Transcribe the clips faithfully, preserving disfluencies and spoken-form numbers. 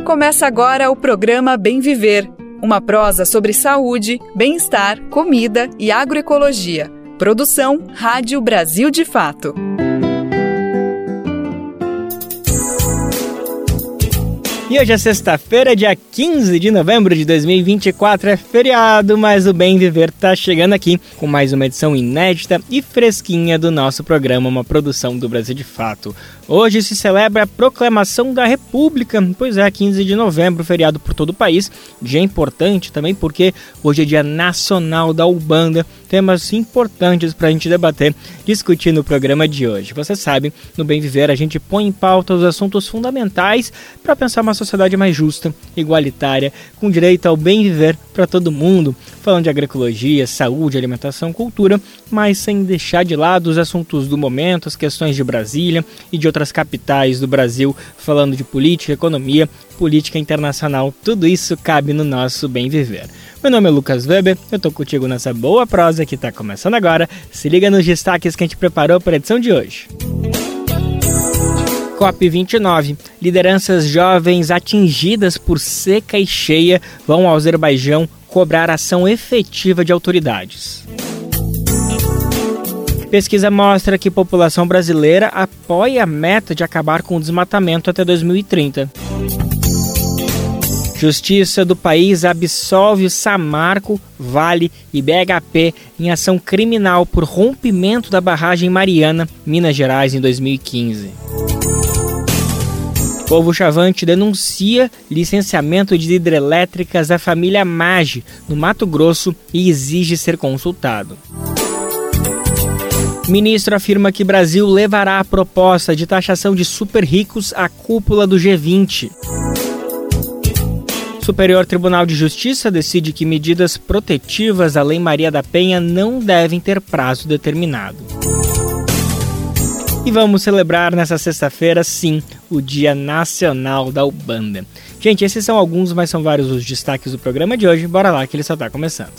Começa agora o programa Bem Viver, uma prosa sobre saúde, bem-estar, comida e agroecologia. Produção Rádio Brasil de Fato. E hoje é sexta-feira, dia quinze de novembro de dois mil e vinte e quatro, é feriado, mas o Bem Viver tá chegando aqui com mais uma edição inédita e fresquinha do nosso programa, uma produção do Brasil de Fato. Hoje se celebra a Proclamação da República, pois é, quinze de novembro, feriado por todo o país. Dia importante também porque hoje é Dia Nacional da Ubanda, temas importantes para a gente debater, discutir no programa de hoje. Você sabe, no Bem Viver a gente põe em pauta os assuntos fundamentais para pensar uma sociedade mais justa, igualitária, com direito ao bem viver para todo mundo, falando de agroecologia, saúde, alimentação, cultura, mas sem deixar de lado os assuntos do momento, as questões de Brasília e de outras capitais do Brasil, falando de política, economia, política internacional, tudo isso cabe no nosso Bem Viver. Meu nome é Lucas Weber, eu tô contigo nessa boa prosa que tá começando agora. Se liga nos destaques que a gente preparou para a edição de hoje. COP vinte e nove. Lideranças jovens atingidas por seca e cheia vão ao Azerbaijão cobrar ação efetiva de autoridades. Pesquisa mostra que a população brasileira apoia a meta de acabar com o desmatamento até dois mil e trinta. Justiça do país absolve Samarco, Vale e B H P em ação criminal por rompimento da barragem Mariana, Minas Gerais, em dois mil e quinze. Povo Chavante denuncia licenciamento de hidrelétricas da família Maggi, no Mato Grosso, e exige ser consultado. Ministro afirma que Brasil levará a proposta de taxação de super ricos à cúpula do G vinte. Superior Tribunal de Justiça decide que medidas protetivas à Lei Maria da Penha não devem ter prazo determinado. E vamos celebrar nessa sexta-feira, sim, o Dia Nacional da Ubanda. Gente, esses são alguns, mas são vários os destaques do programa de hoje. Bora lá que ele só está começando.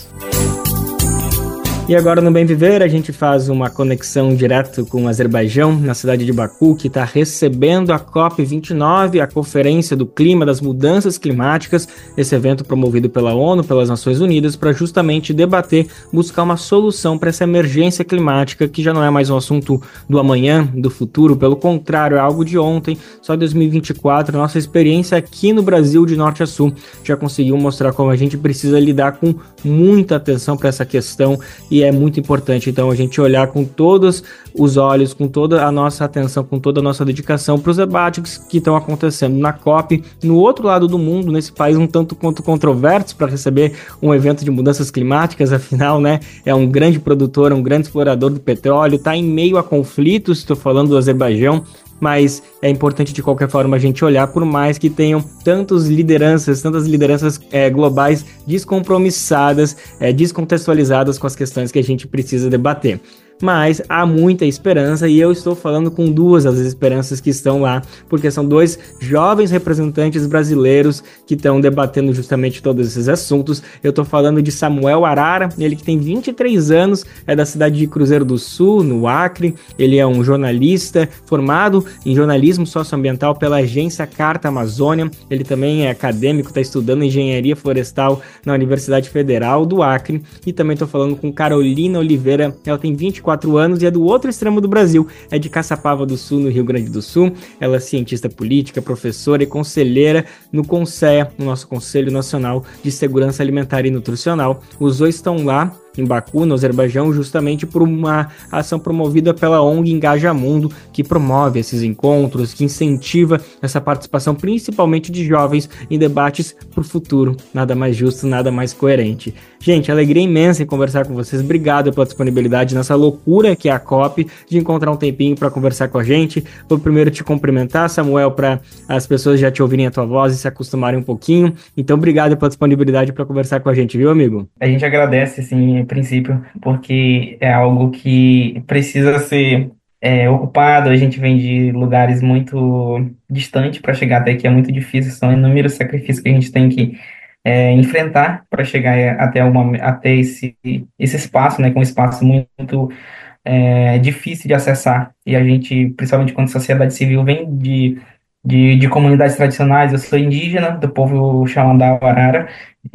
E agora no Bem Viver a gente faz uma conexão direto com o Azerbaijão, na cidade de Baku, que está recebendo a COP vinte e nove, a Conferência do Clima das Mudanças Climáticas, esse evento promovido pela ONU, pelas Nações Unidas, para justamente debater, buscar uma solução para essa emergência climática, que já não é mais um assunto do amanhã, do futuro, pelo contrário, é algo de ontem, só dois mil e vinte e quatro, nossa experiência aqui no Brasil de norte a sul já conseguiu mostrar como a gente precisa lidar com muita atenção para essa questão e E é muito importante, então, a gente olhar com todos os olhos, com toda a nossa atenção, com toda a nossa dedicação para os debates que estão acontecendo na COP, no outro lado do mundo, nesse país um tanto quanto controverso para receber um evento de mudanças climáticas, afinal, né, é um grande produtor, um grande explorador do petróleo, está em meio a conflitos, estou falando do Azerbaijão, mas é importante de qualquer forma a gente olhar, por mais que tenham tantas lideranças, tantas lideranças é, globais descompromissadas, é, descontextualizadas com as questões que a gente precisa debater. Mas há muita esperança e eu estou falando com duas das esperanças que estão lá, porque são dois jovens representantes brasileiros que estão debatendo justamente todos esses assuntos. Eu estou falando de Samuel Arara, ele que tem vinte e três anos, é da cidade de Cruzeiro do Sul, no Acre. Ele é um jornalista formado em jornalismo socioambiental pela agência Carta Amazônia. Ele também é acadêmico, está estudando engenharia florestal na Universidade Federal do Acre. E também estou falando com Carolina Oliveira, ela tem vinte e quatro anos e é do outro extremo do Brasil, é de Caçapava do Sul, no Rio Grande do Sul. Ela é cientista política, professora e conselheira no CONSEA, no nosso Conselho Nacional de Segurança Alimentar e Nutricional. Os dois estão lá em Baku, no Azerbaijão, justamente por uma ação promovida pela O N G Engaja Mundo, que promove esses encontros, que incentiva essa participação, principalmente de jovens, em debates para o futuro. Nada mais justo, nada mais coerente. Gente, alegria imensa em conversar com vocês. Obrigado pela disponibilidade nessa loucura que é a COP, de encontrar um tempinho para conversar com a gente. Vou primeiro te cumprimentar, Samuel, para as pessoas já te ouvirem a tua voz e se acostumarem um pouquinho. Então, obrigado pela disponibilidade para conversar com a gente, viu, amigo? A gente agradece, sim, princípio, porque é algo que precisa ser é, ocupado. A gente vem de lugares muito distantes para chegar até aqui, é muito difícil, são inúmeros sacrifícios que a gente tem que é, enfrentar para chegar até, uma, até esse, esse espaço, né, que é um espaço muito é, difícil de acessar, e a gente, principalmente quando a sociedade civil vem de de, de comunidades tradicionais. Eu sou indígena, do povo Xamandá Arara,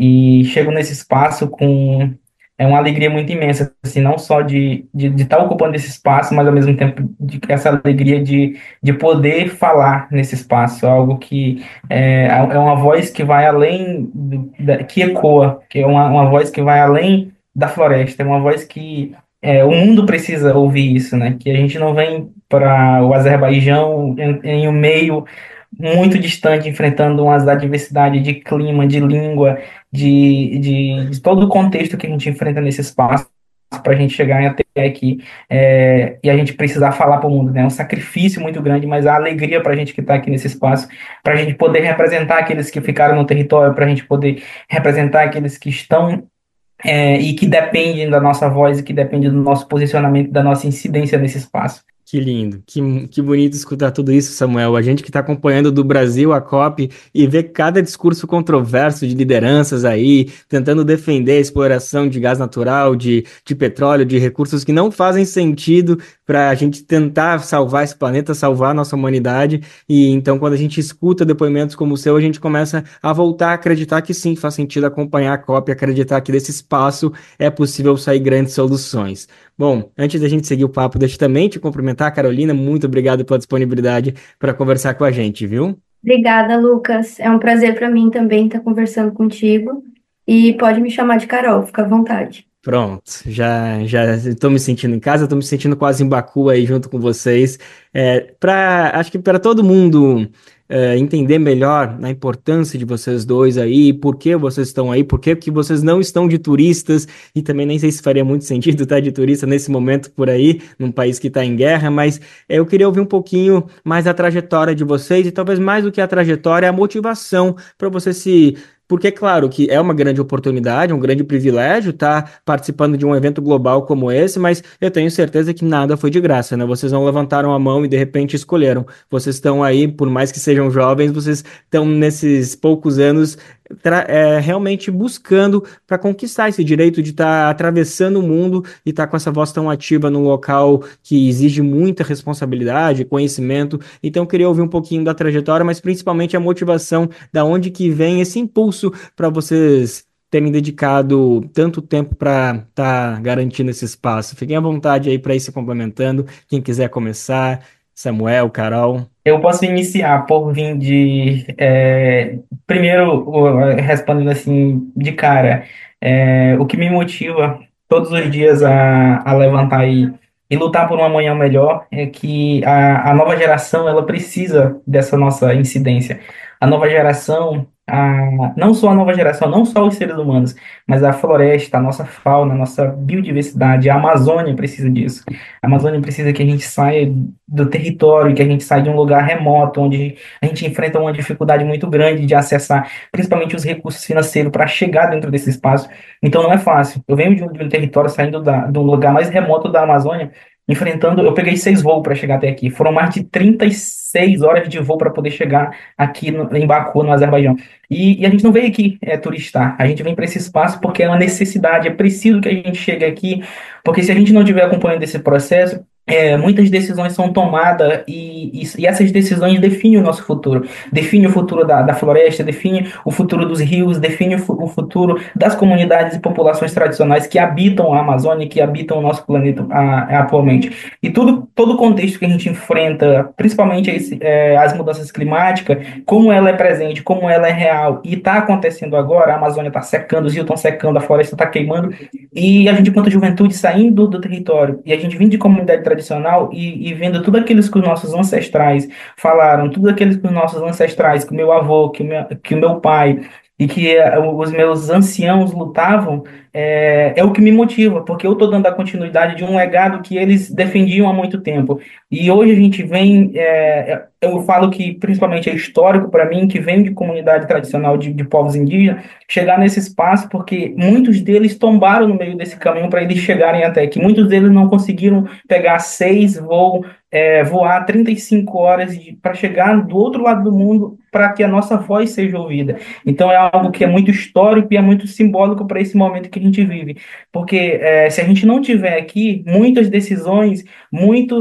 e chego nesse espaço com é uma alegria muito imensa, assim, não só de de de estar ocupando esse espaço, mas ao mesmo tempo de essa alegria de, de poder falar nesse espaço, algo que é, é uma voz que vai além, do- da, que ecoa, que é uma, uma voz que vai além da floresta, é uma voz que é, o mundo precisa ouvir isso, né? Que a gente não vem para o Azerbaijão em, em um meio muito distante, enfrentando uma adversidade de clima, de língua, de, de, de todo o contexto que a gente enfrenta nesse espaço para a gente chegar até aqui é, e a gente precisar falar para o mundo, né? É um sacrifício muito grande, mas a alegria para a gente que está aqui nesse espaço, para a gente poder representar aqueles que ficaram no território, para a gente poder representar aqueles que estão é, e que dependem da nossa voz e que dependem do nosso posicionamento, da nossa incidência nesse espaço. Que lindo, que, que bonito escutar tudo isso, Samuel. A gente que está acompanhando do Brasil a COP e vê cada discurso controverso de lideranças aí, tentando defender a exploração de gás natural, de, de petróleo, de recursos que não fazem sentido para a gente tentar salvar esse planeta, salvar a nossa humanidade. E então, quando a gente escuta depoimentos como o seu, a gente começa a voltar a acreditar que sim, faz sentido acompanhar a COP, acreditar que desse espaço é possível sair grandes soluções. Bom, antes da gente seguir o papo, deixa eu também te cumprimentar, Carolina. Muito obrigado pela disponibilidade para conversar com a gente, viu? Obrigada, Lucas. É um prazer para mim também estar conversando contigo. E pode me chamar de Carol, fica à vontade. Pronto, já já estou me sentindo em casa, estou me sentindo quase em Baku aí junto com vocês. É, para acho que para todo mundo é, entender melhor a importância de vocês dois aí, por que vocês estão aí, por que que vocês não estão de turistas, e também nem sei se faria muito sentido estar de turista nesse momento por aí, num país que está em guerra, mas é, eu queria ouvir um pouquinho mais a trajetória de vocês, e talvez mais do que a trajetória, a motivação para você se porque, claro, que é uma grande oportunidade, um grande privilégio estar participando de um evento global como esse, mas eu tenho certeza que nada foi de graça, né? Vocês não levantaram a mão e de repente escolheram. Vocês estão aí, por mais que sejam jovens, vocês estão nesses poucos anos tra- é, realmente buscando para conquistar esse direito de estar atravessando o mundo e estar com essa voz tão ativa num local que exige muita responsabilidade, conhecimento. Então, eu queria ouvir um pouquinho da trajetória, mas principalmente a motivação, da onde que vem esse impulso para vocês terem dedicado tanto tempo para estar garantindo esse espaço. Fiquem à vontade aí para ir se complementando. Quem quiser começar, Samuel, Carol. Eu posso iniciar por vir de, é, primeiro, o- respondendo assim de cara, é, o que me motiva todos os dias a, a levantar e, e lutar por um amanhã melhor é que a, a nova geração, ela precisa dessa nossa incidência. A nova geração, a, não só a nova geração, não só os seres humanos, mas a floresta, a nossa fauna, a nossa biodiversidade, a Amazônia precisa disso. A Amazônia precisa que a gente saia do território, que a gente sai de um lugar remoto, onde a gente enfrenta uma dificuldade muito grande de acessar, principalmente os recursos financeiros, para chegar dentro desse espaço. Então não é fácil. Eu venho de um, de um território saindo da, de um lugar mais remoto da Amazônia, enfrentando. Eu peguei seis voos para chegar até aqui. Foram mais de trinta e seis horas de voo para poder chegar aqui no, em Baku, no Azerbaijão. E, e a gente não veio aqui é, turistar. A gente vem para esse espaço porque é uma necessidade. É preciso que a gente chegue aqui, porque se a gente não estiver acompanhando esse processo, é, muitas decisões são tomadas e, e, e essas decisões definem o nosso futuro. Define o futuro da, da floresta, define o futuro dos rios, define o, fu- o futuro das comunidades e populações tradicionais que habitam a Amazônia, que habitam o nosso planeta a- atualmente. E tudo, todo o contexto que a gente enfrenta, principalmente esse, é, as mudanças climáticas, como ela é presente, como ela é real e está acontecendo agora, a Amazônia está secando, os rios estão secando, a floresta está queimando, e a gente, enquanto juventude, saindo do território, e a gente vindo de comunidade tradicional e, e vendo tudo aquilo que os nossos ancestrais falaram, tudo aquilo que os nossos ancestrais, que o meu avô, que o meu, que o meu pai e que eh, os meus anciãos lutavam, é, é o que me motiva, porque eu estou dando a continuidade de um legado que eles defendiam há muito tempo. E hoje a gente vem, é, eu falo que principalmente é histórico para mim, que vem de comunidade tradicional de, de povos indígenas, chegar nesse espaço, porque muitos deles tombaram no meio desse caminho para eles chegarem até aqui. Muitos deles não conseguiram pegar seis voos, é, voar trinta e cinco horas para chegar do outro lado do mundo para que a nossa voz seja ouvida. Então é algo que é muito histórico e é muito simbólico para esse momento que a gente vive. Porque é, se a gente não tiver aqui, muitas decisões, muitos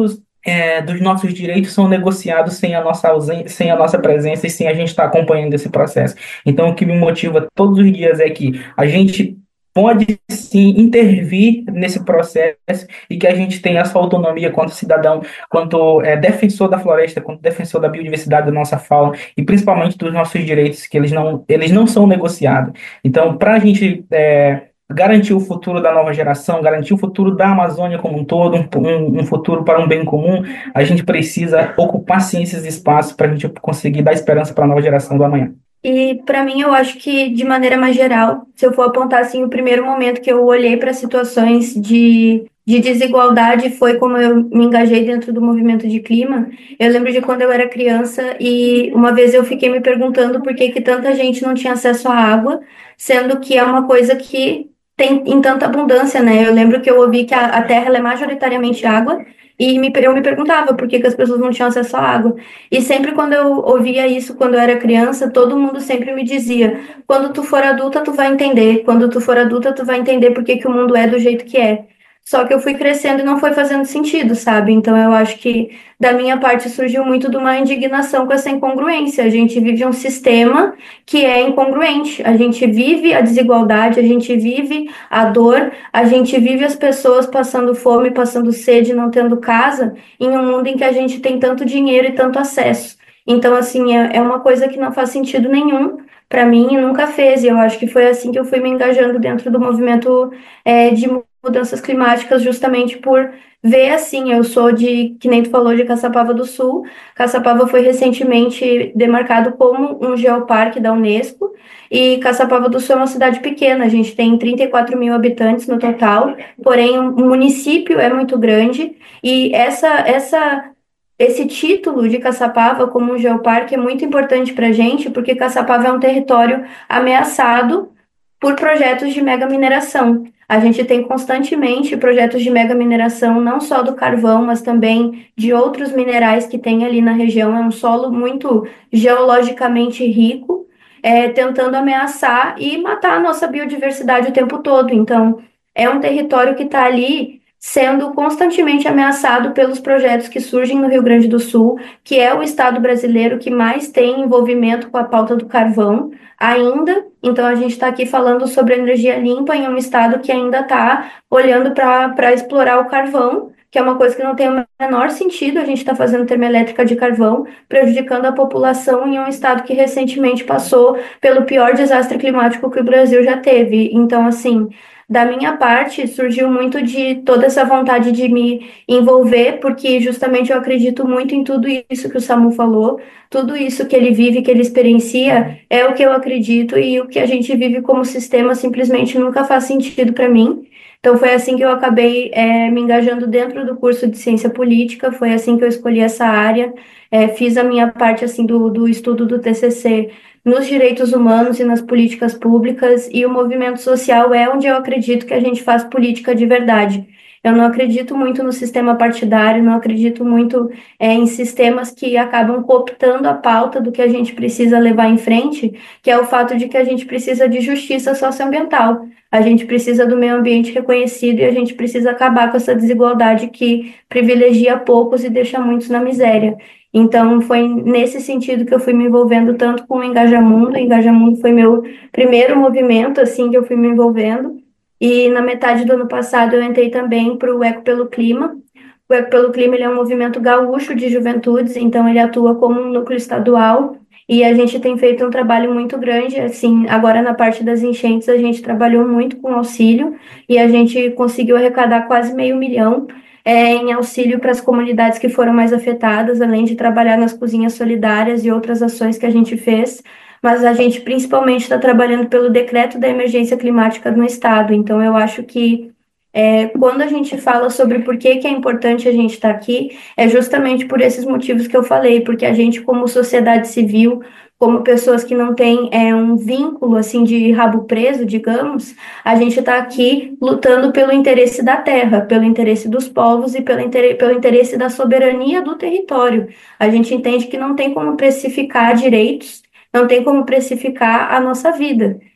é, dos nossos direitos são negociados sem a nossa ausência, sem a nossa presença e sem a gente estar acompanhando esse processo. Então, o que me motiva todos os dias é que a gente pode sim intervir nesse processo e que a gente tenha essa autonomia quanto cidadão, quanto é, defensor da floresta, quanto defensor da biodiversidade da nossa fauna e principalmente dos nossos direitos, que eles não, eles não são negociados. Então, para a gente é, garantir o futuro da nova geração, garantir o futuro da Amazônia como um todo, um, um, um futuro para um bem comum, a gente precisa ocupar sim esses espaços para a gente conseguir dar esperança para a nova geração do amanhã. E para mim, eu acho que, de maneira mais geral, se eu for apontar assim, o primeiro momento que eu olhei para situações de, de desigualdade foi como eu me engajei dentro do movimento de clima. Eu lembro de quando eu era criança e uma vez eu fiquei me perguntando por que que tanta gente não tinha acesso à água, sendo que é uma coisa que tem em tanta abundância, né? Eu lembro que eu ouvi que a, a Terra ela é majoritariamente água. E me, eu me perguntava por que que as pessoas não tinham acesso à água. E sempre quando eu ouvia isso, quando eu era criança, todo mundo sempre me dizia: quando tu for adulta, tu vai entender. Quando tu for adulta, tu vai entender por que que o mundo é do jeito que é. Só que eu fui crescendo e não foi fazendo sentido, sabe? Então eu acho que da minha parte surgiu muito de uma indignação com essa incongruência. A gente vive um sistema que é incongruente. A gente vive a desigualdade, a gente vive a dor, a gente vive as pessoas passando fome, passando sede, não tendo casa, em um mundo em que a gente tem tanto dinheiro e tanto acesso. Então, assim, é, é uma coisa que não faz sentido nenhum para mim e nunca fez. E eu acho que foi assim que eu fui me engajando dentro do movimento, é, de mudanças climáticas, justamente por ver assim. Eu sou de, que nem tu falou, de Caçapava do Sul. Caçapava foi recentemente demarcado como um geoparque da Unesco. E Caçapava do Sul é uma cidade pequena, a gente tem trinta e quatro mil habitantes no total, porém o município é muito grande, e essa, essa, esse título de Caçapava como um geoparque é muito importante para a gente, porque Caçapava é um território ameaçado por projetos de mega mineração. A gente tem constantemente projetos de mega mineração, não só do carvão, mas também de outros minerais que tem ali na região. É um solo muito geologicamente rico, é, tentando ameaçar e matar a nossa biodiversidade o tempo todo. Então, é um território que está ali sendo constantemente ameaçado pelos projetos que surgem no Rio Grande do Sul, que é o estado brasileiro que mais tem envolvimento com a pauta do carvão ainda. Então, a gente está aqui falando sobre energia limpa em um estado que ainda está olhando para explorar o carvão, que é uma coisa que não tem o menor sentido. A gente está fazendo termoelétrica de carvão, prejudicando a população em um estado que recentemente passou pelo pior desastre climático que o Brasil já teve. Então, assim, da minha parte, surgiu muito de toda essa vontade de me envolver, porque justamente eu acredito muito em tudo isso que o Samu falou, tudo isso que ele vive, que ele experiencia, é o que eu acredito, e o que a gente vive como sistema simplesmente nunca faz sentido para mim. Então foi assim que eu acabei, é, me engajando dentro do curso de ciência política, foi assim que eu escolhi essa área, é, fiz a minha parte assim do, do estudo do T C C nos direitos humanos e nas políticas públicas, e o movimento social é onde eu acredito que a gente faz política de verdade. Eu não acredito muito no sistema partidário, não acredito muito, é, em sistemas que acabam cooptando a pauta do que a gente precisa levar em frente, que é o fato de que a gente precisa de justiça socioambiental, a gente precisa do meio ambiente reconhecido e a gente precisa acabar com essa desigualdade que privilegia poucos e deixa muitos na miséria. Então, foi nesse sentido que eu fui me envolvendo tanto com o Engajamundo. O Engajamundo foi meu primeiro movimento, assim, que eu fui me envolvendo. E na metade do ano passado eu entrei também para o Eco pelo Clima. O Eco pelo Clima, ele é um movimento gaúcho de juventudes, então ele atua como um núcleo estadual. E a gente tem feito um trabalho muito grande, assim, agora na parte das enchentes a gente trabalhou muito com auxílio e a gente conseguiu arrecadar quase meio milhão, é, em auxílio para as comunidades que foram mais afetadas, além de trabalhar nas cozinhas solidárias e outras ações que a gente fez. Mas a gente principalmente está trabalhando pelo decreto da emergência climática no estado. Então, eu acho que, é, quando a gente fala sobre por que que é importante a gente estar aqui, é justamente por esses motivos que eu falei, porque a gente, como sociedade civil, como pessoas que não têm, é, um vínculo assim de rabo preso, digamos, a gente está aqui lutando pelo interesse da terra, pelo interesse dos povos e pelo, inter... pelo interesse da soberania do território. A gente entende que não tem como precificar direitos, não tem como precificar a nossa vida.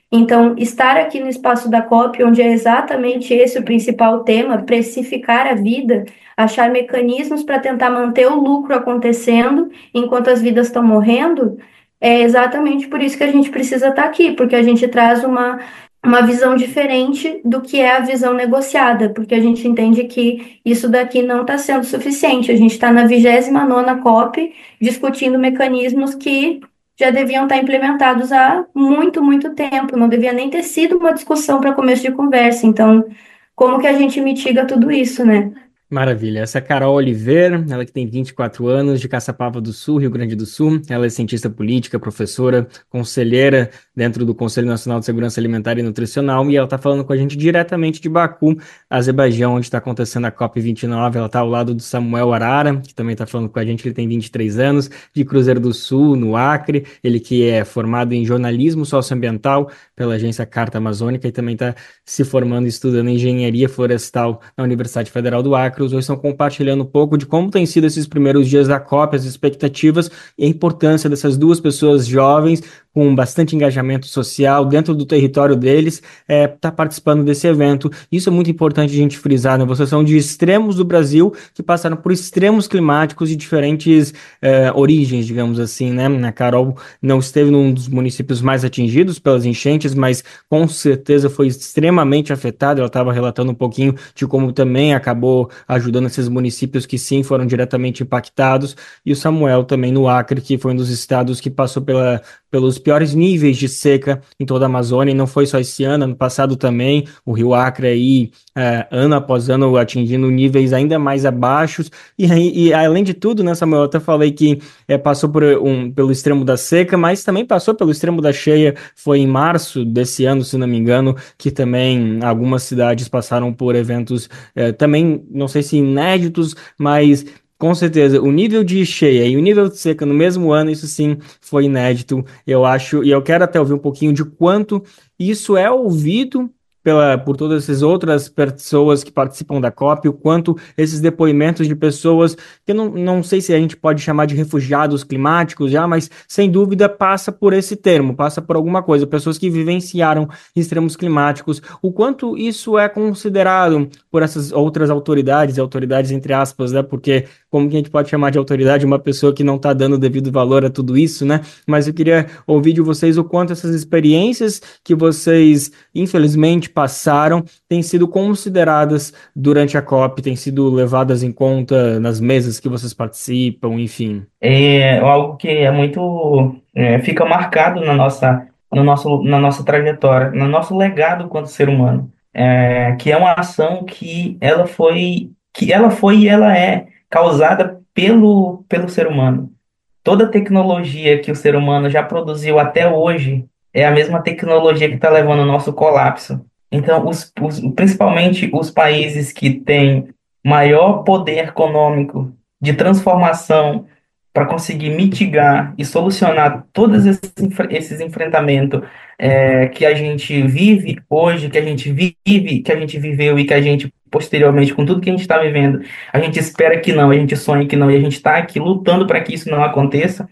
Então, estar aqui no espaço da COP, onde é exatamente esse o principal tema, precificar a vida, achar mecanismos para tentar manter o lucro acontecendo enquanto as vidas estão morrendo, é exatamente por isso que a gente precisa estar aqui, porque a gente traz uma, uma visão diferente do que é a visão negociada, porque a gente entende que isso daqui não está sendo suficiente. A gente está na vigésima nona COP discutindo mecanismos que já deviam estar implementados há muito, muito tempo. Não devia nem ter sido uma discussão para começo de conversa. Então, como que a gente mitiga tudo isso, né? Maravilha. Essa é a Carol Oliveira, ela que tem vinte e quatro anos, de Caçapava do Sul, Rio Grande do Sul. Ela é cientista política, professora, conselheira dentro do Conselho Nacional de Segurança Alimentar e Nutricional, e ela está falando com a gente diretamente de Baku, Azerbaijão, onde está acontecendo a COP vinte e nove. Ela está ao lado do Samuel Arara, que também está falando com a gente, ele tem vinte e três anos, de Cruzeiro do Sul, no Acre, ele que é formado em jornalismo socioambiental pela agência Carta Amazônica e também está se formando e estudando engenharia florestal na Universidade Federal do Acre. Os dois estão compartilhando um pouco de como têm sido esses primeiros dias da COP, as expectativas e a importância dessas duas pessoas jovens com bastante engajamento social dentro do território deles, é, tá participando desse evento. Isso é muito importante a gente frisar, né? Vocês são de extremos do Brasil que passaram por extremos climáticos de diferentes é, origens, digamos assim, né? A Carol não esteve num dos municípios mais atingidos pelas enchentes, mas com certeza foi extremamente afetada. Ela estava relatando um pouquinho de como também acabou ajudando esses municípios que sim foram diretamente impactados, e o Samuel também no Acre, que foi um dos estados que passou pela, pelos piores níveis de seca em toda a Amazônia, e não foi só esse ano, ano passado também, o Rio Acre aí, é, ano após ano, atingindo níveis ainda mais abaixos, e, e além de tudo, né, Samuel, eu até falei que é, passou por um, pelo extremo da seca, mas também passou pelo extremo da cheia, foi em março desse ano, se não me engano, que também algumas cidades passaram por eventos é, também, não sei se inéditos, mas com certeza o nível de cheia e o nível de seca no mesmo ano, isso sim foi inédito, eu acho, e eu quero até ouvir um pouquinho de quanto isso é ouvido pela, por todas essas outras pessoas que participam da COP, o quanto esses depoimentos de pessoas, que eu não, não sei se a gente pode chamar de refugiados climáticos já, mas sem dúvida passa por esse termo, passa por alguma coisa, pessoas que vivenciaram extremos climáticos, o quanto isso é considerado por essas outras autoridades, autoridades entre aspas, né, porque como que a gente pode chamar de autoridade uma pessoa que não está dando o devido valor a tudo isso, né, mas eu queria ouvir de vocês o quanto essas experiências que vocês, infelizmente, passaram, têm sido consideradas durante a COP, têm sido levadas em conta nas mesas que vocês participam, enfim. É algo que é muito, é, fica marcado na nossa, no nosso, na nossa trajetória, no nosso legado quanto ser humano, é, que é uma ação que ela foi, que ela foi e ela é causada pelo, pelo ser humano. Toda tecnologia que o ser humano já produziu até hoje é a mesma tecnologia que está levando ao nosso colapso. Então, os, os- principalmente os países que têm maior poder econômico de transformação para conseguir mitigar e solucionar todos esses, enfre- esses enfrentamentos é, que a gente vive hoje, que a gente vive, que a gente viveu e que a gente posteriormente, com tudo que a gente está vivendo, a gente espera que não, a gente sonha que não, e a gente está aqui lutando para que isso não aconteça.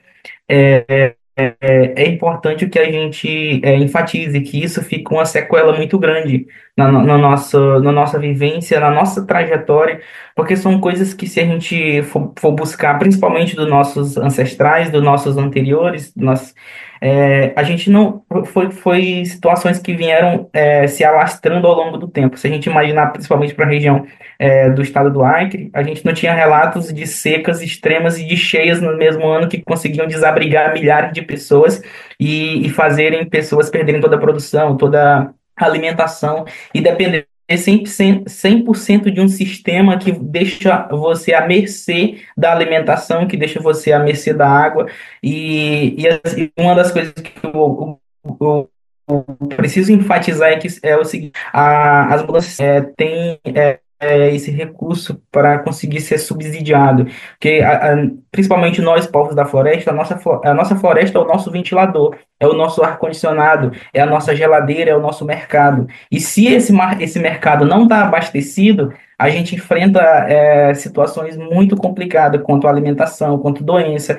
É, é importante que a gente é, enfatize que isso fica uma sequela muito grande na, no- na nossa, na nossa vivência, na nossa trajetória, porque são coisas que se a gente for, for buscar, principalmente dos nossos ancestrais, dos nossos anteriores, dos nossos, é, a gente não foi, foi situações que vieram é, se alastrando ao longo do tempo. Se a gente imaginar, principalmente para a região é, do estado do Acre, a gente não tinha relatos de secas extremas e de cheias no mesmo ano que conseguiam desabrigar milhares de pessoas e, e fazerem pessoas perderem toda a produção, toda a alimentação e depender cem por cento cem por cento de um sistema que deixa você à mercê da alimentação, que deixa você à mercê da água. E, e assim, uma das coisas que eu, eu, eu preciso enfatizar é que é o seguinte: a, as mudanças é, têm é, é, esse recurso para conseguir ser subsidiado. Porque, a- a- principalmente nós, povos da floresta, a nossa, flo- a nossa floresta é o nosso ventilador, é o nosso ar-condicionado, é a nossa geladeira, é o nosso mercado. E se esse, mar- esse mercado não está abastecido, a gente enfrenta é, situações muito complicadas quanto à alimentação, quanto doença.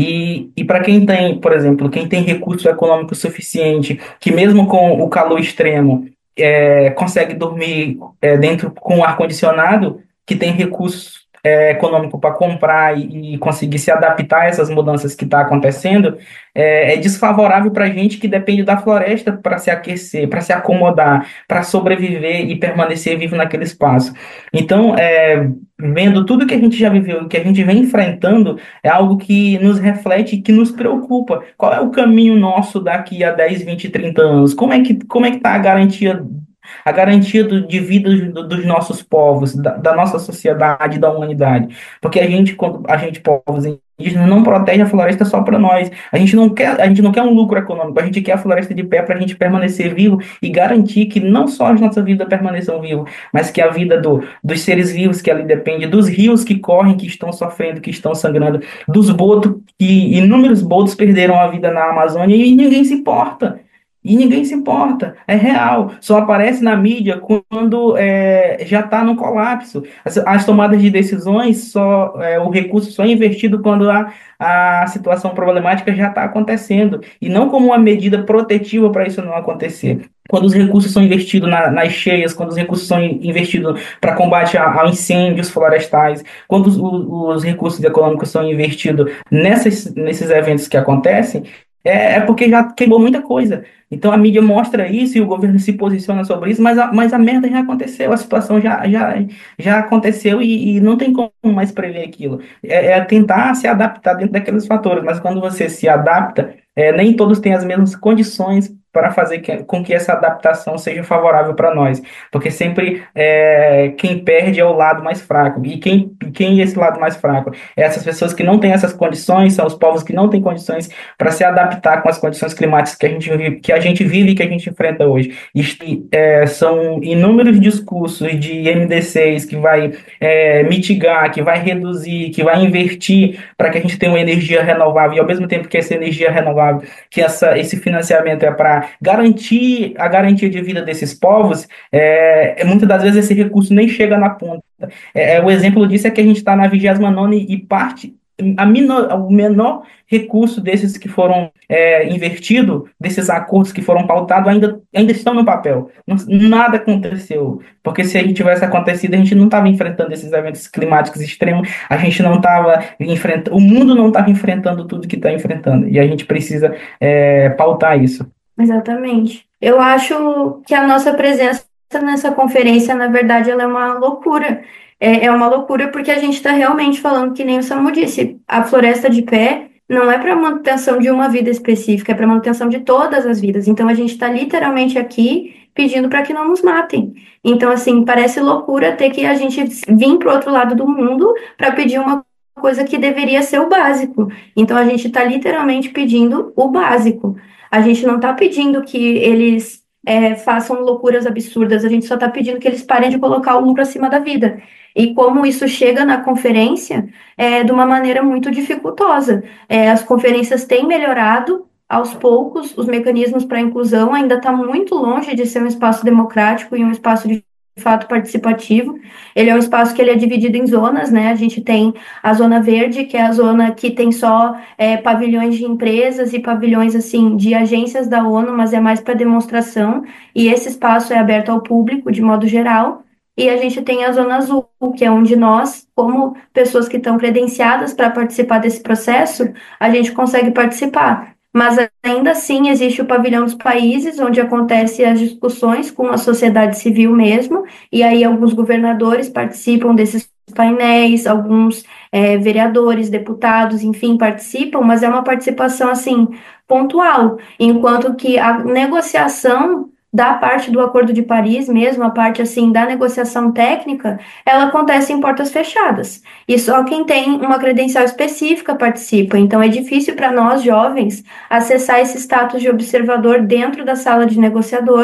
E, e para quem tem, por exemplo, quem tem recurso econômico suficiente, que mesmo com o calor extremo, é, consegue dormir é, dentro com ar-condicionado, que tem recursos é, econômico para comprar e, e conseguir se adaptar a essas mudanças que está acontecendo, é, é desfavorável para a gente que depende da floresta para se aquecer, para se acomodar, para sobreviver e permanecer vivo naquele espaço. Então, é, vendo tudo que a gente já viveu, que a gente vem enfrentando, é algo que nos reflete, que nos preocupa. Qual é o caminho nosso daqui a dez, vinte, trinta anos? Como é que, como é que está a garantia a garantia do- de vida do- dos nossos povos, da, da nossa sociedade, da humanidade? Porque a gente, quando a gente, povos indígenas, não protege a floresta só para nós. A gente não quer, a gente não quer um lucro econômico, a gente quer a floresta de pé para a gente permanecer vivo e garantir que não só as nossas vidas permaneçam vivas, mas que a vida do, dos seres vivos que ali depende, dos rios que correm, que estão sofrendo, que estão sangrando, dos botos, que inúmeros botos perderam a vida na Amazônia e ninguém se importa. E ninguém se importa, é real. Só aparece na mídia quando é, já está no colapso. As, as tomadas de decisões, só é, o recurso só é investido quando a, a situação problemática já está acontecendo, e não como uma medida protetiva para isso não acontecer. Quando os recursos são investidos na, nas cheias, quando os recursos são investidos para combate a, a incêndios florestais, quando os, os, os recursos econômicos são investidos nessas, nesses eventos que acontecem, é, é porque já queimou muita coisa. Então a mídia mostra isso e o governo se posiciona sobre isso, mas a, mas a merda já aconteceu, a situação já, já, já aconteceu e, e não tem como mais prever aquilo. É, é tentar se adaptar dentro daqueles fatores, mas quando você se adapta, é, nem todos têm as mesmas condições para fazer que, com que essa adaptação seja favorável para nós, porque sempre é, quem perde é o lado mais fraco, e quem, quem é esse lado mais fraco? É essas pessoas que não têm essas condições, são os povos que não têm condições para se adaptar com as condições climáticas que a gente vive, que a gente vive e que a gente enfrenta hoje. Isto, é, são inúmeros discursos de M D Cs que vai é, mitigar, que vai reduzir, que vai invertir para que a gente tenha uma energia renovável, e ao mesmo tempo que essa energia renovável, que essa, esse financiamento é para garantir a garantia de vida desses povos, é, muitas das vezes esse recurso nem chega na ponta. É, é, o exemplo disso é que a gente está na vigésima nona e parte a menor, o menor recurso desses que foram é, invertidos, desses acordos que foram pautados, ainda, ainda estão no papel. Não, nada aconteceu. Porque se a gente tivesse acontecido, a gente não estava enfrentando esses eventos climáticos extremos, a gente não estava enfrentando, o mundo não estava enfrentando tudo que está enfrentando. E a gente precisa é, pautar isso. Exatamente. Eu acho que a nossa presença nessa conferência, na verdade, ela é uma loucura. É, é uma loucura porque a gente está realmente falando, que nem o Samu disse, a floresta de pé não é para manutenção de uma vida específica, é para manutenção de todas as vidas. Então a gente está literalmente aqui pedindo para que não nos matem. Então, assim, parece loucura ter que a gente vir para o outro lado do mundo para pedir uma coisa que deveria ser o básico. Então a gente está literalmente pedindo o básico. A gente não está pedindo que eles é, façam loucuras absurdas, a gente só está pedindo que eles parem de colocar o lucro acima da vida. E como isso chega na conferência, é de uma maneira muito dificultosa. É, as conferências têm melhorado aos poucos, os mecanismos para a inclusão ainda está muito longe de ser um espaço democrático e um espaço de fato participativo. Ele é um espaço que ele é dividido em zonas, né? A gente tem a zona verde, que é a zona que tem só é, pavilhões de empresas e pavilhões assim de agências da ONU, mas é mais para demonstração, e esse espaço é aberto ao público de modo geral. E a gente tem a zona azul, que é onde nós, como pessoas que estão credenciadas para participar desse processo, a gente consegue participar. Mas ainda assim existe o pavilhão dos países, onde acontecem as discussões com a sociedade civil mesmo, e aí alguns governadores participam desses painéis, alguns é, vereadores, deputados, enfim, participam, mas é uma participação assim pontual, enquanto que a negociação da parte do Acordo de Paris mesmo, a parte assim da negociação técnica, ela acontece em portas fechadas. E só quem tem uma credencial específica participa. Então é difícil para nós jovens acessar esse status de observador dentro da sala de negociador,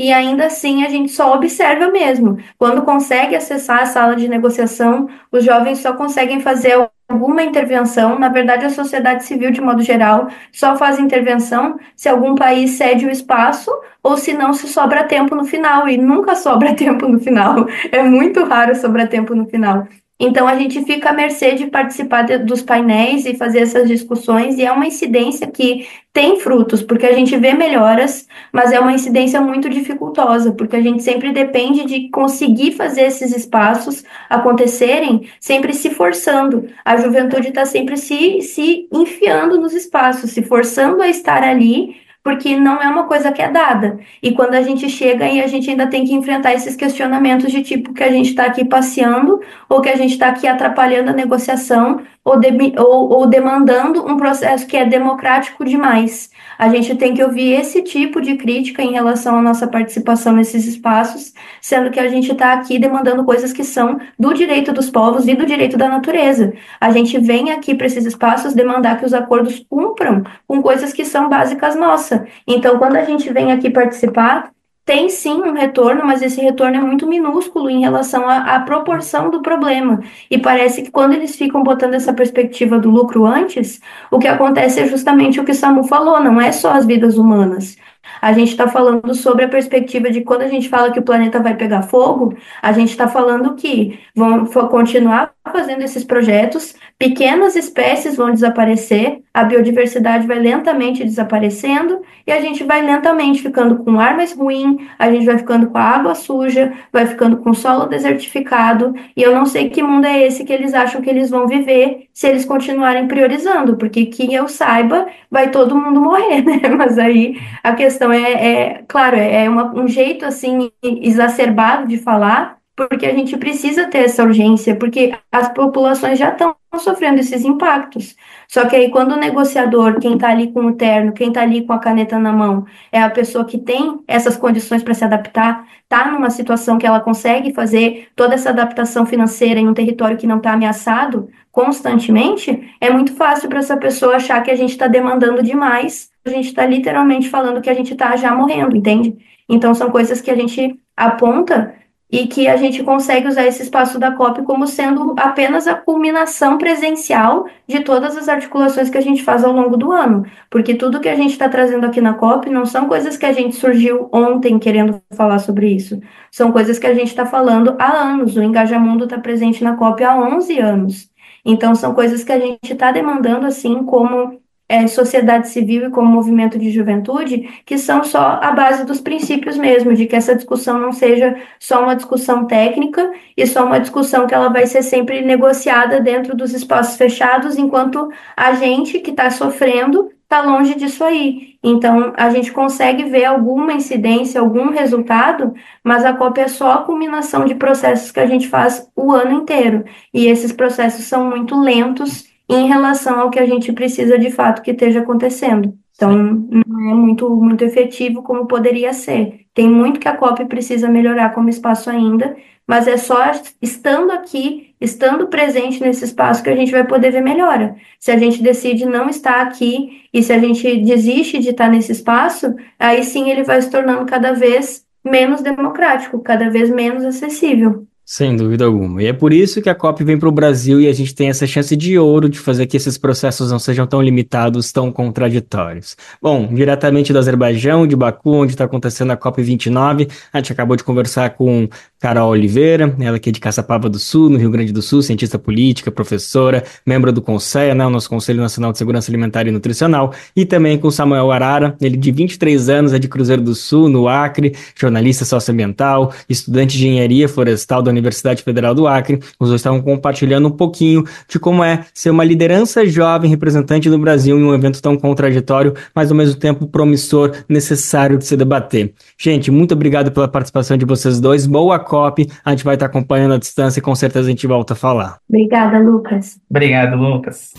e ainda assim a gente só observa mesmo. Quando consegue acessar a sala de negociação, os jovens só conseguem fazer alguma intervenção. Na verdade, a sociedade civil, de modo geral, só faz intervenção se algum país cede o espaço ou se não, se sobra tempo no final, e nunca sobra tempo no final. É muito raro sobrar tempo no final. Então, a gente fica à mercê de participar de, dos painéis e fazer essas discussões, e é uma incidência que tem frutos, porque a gente vê melhoras, mas é uma incidência muito dificultosa, porque a gente sempre depende de conseguir fazer esses espaços acontecerem, sempre se forçando. A juventude está sempre se, se enfiando nos espaços, se forçando a estar ali, porque não é uma coisa que é dada. E quando a gente chega e a gente ainda tem que enfrentar esses questionamentos de tipo que a gente está aqui passeando, ou que a gente está aqui atrapalhando a negociação, ou, de, ou, ou demandando um processo que é democrático demais. A gente tem que ouvir esse tipo de crítica em relação à nossa participação nesses espaços, sendo que a gente está aqui demandando coisas que são do direito dos povos e do direito da natureza. A gente vem aqui para esses espaços demandar que os acordos cumpram com coisas que são básicas nossas. Então, quando a gente vem aqui participar, tem sim um retorno, mas esse retorno é muito minúsculo em relação à, à proporção do problema. E parece que quando eles ficam botando essa perspectiva do lucro antes, o que acontece é justamente o que o Samu falou, não é só as vidas humanas. A gente está falando sobre a perspectiva de quando a gente fala que o planeta vai pegar fogo, a gente está falando que vão continuar fazendo esses projetos, pequenas espécies vão desaparecer, a biodiversidade vai lentamente desaparecendo e a gente vai lentamente ficando com o ar mais ruim, a gente vai ficando com a água suja, vai ficando com o solo desertificado, e eu não sei que mundo é esse que eles acham que eles vão viver se eles continuarem priorizando, porque que eu saiba, vai todo mundo morrer, né? Mas aí a questão é, é claro, é uma, um jeito assim exacerbado de falar, porque a gente precisa ter essa urgência, porque as populações já estão sofrendo esses impactos. Só que aí quando o negociador, quem está ali com o terno, quem está ali com a caneta na mão, é a pessoa que tem essas condições para se adaptar, está numa situação que ela consegue fazer toda essa adaptação financeira em um território que não está ameaçado constantemente, é muito fácil para essa pessoa achar que a gente está demandando demais, a gente está literalmente falando que a gente está já morrendo, entende? Então são coisas que a gente aponta e que a gente consegue usar esse espaço da COP como sendo apenas a culminação presencial de todas as articulações que a gente faz ao longo do ano. Porque tudo que a gente está trazendo aqui na COP não são coisas que a gente surgiu ontem querendo falar sobre isso. São coisas que a gente está falando há anos. O Engajamundo está presente na COP há onze anos. Então, são coisas que a gente está demandando, assim, como é, sociedade civil e como movimento de juventude, que são só a base dos princípios mesmo, de que essa discussão não seja só uma discussão técnica e só uma discussão que ela vai ser sempre negociada dentro dos espaços fechados, enquanto a gente que está sofrendo está longe disso aí. Então, a gente consegue ver alguma incidência, algum resultado, mas a COP é só a culminação de processos que a gente faz o ano inteiro. E esses processos são muito lentos em relação ao que a gente precisa de fato que esteja acontecendo. Então, não é muito, muito efetivo como poderia ser. Tem muito que a COP precisa melhorar como espaço ainda, mas é só estando aqui, estando presente nesse espaço, que a gente vai poder ver melhora. Se a gente decide não estar aqui e se a gente desiste de estar nesse espaço, aí sim ele vai se tornando cada vez menos democrático, cada vez menos acessível. Sem dúvida alguma. E é por isso que a COP vem para o Brasil e a gente tem essa chance de ouro de fazer que esses processos não sejam tão limitados, tão contraditórios. Bom, diretamente do Azerbaijão, de Baku, onde está acontecendo a COP vinte e nove, a gente acabou de conversar com Carol Oliveira, ela que é de Caçapava do Sul, no Rio Grande do Sul, cientista política, professora, membro do CONSEA, né, o nosso Conselho Nacional de Segurança Alimentar e Nutricional, e também com Samuel Arara, ele de vinte e três anos, é de Cruzeiro do Sul, no Acre, jornalista socioambiental, estudante de engenharia florestal da Universidade Federal do Acre. Os dois estavam compartilhando um pouquinho de como é ser uma liderança jovem representante do Brasil em um evento tão contraditório, mas ao mesmo tempo promissor, necessário de se debater. Gente, muito obrigado pela participação de vocês dois. Boa COP, a gente vai estar acompanhando à distância e com certeza a gente volta a falar. Obrigada, Lucas. Obrigado, Lucas.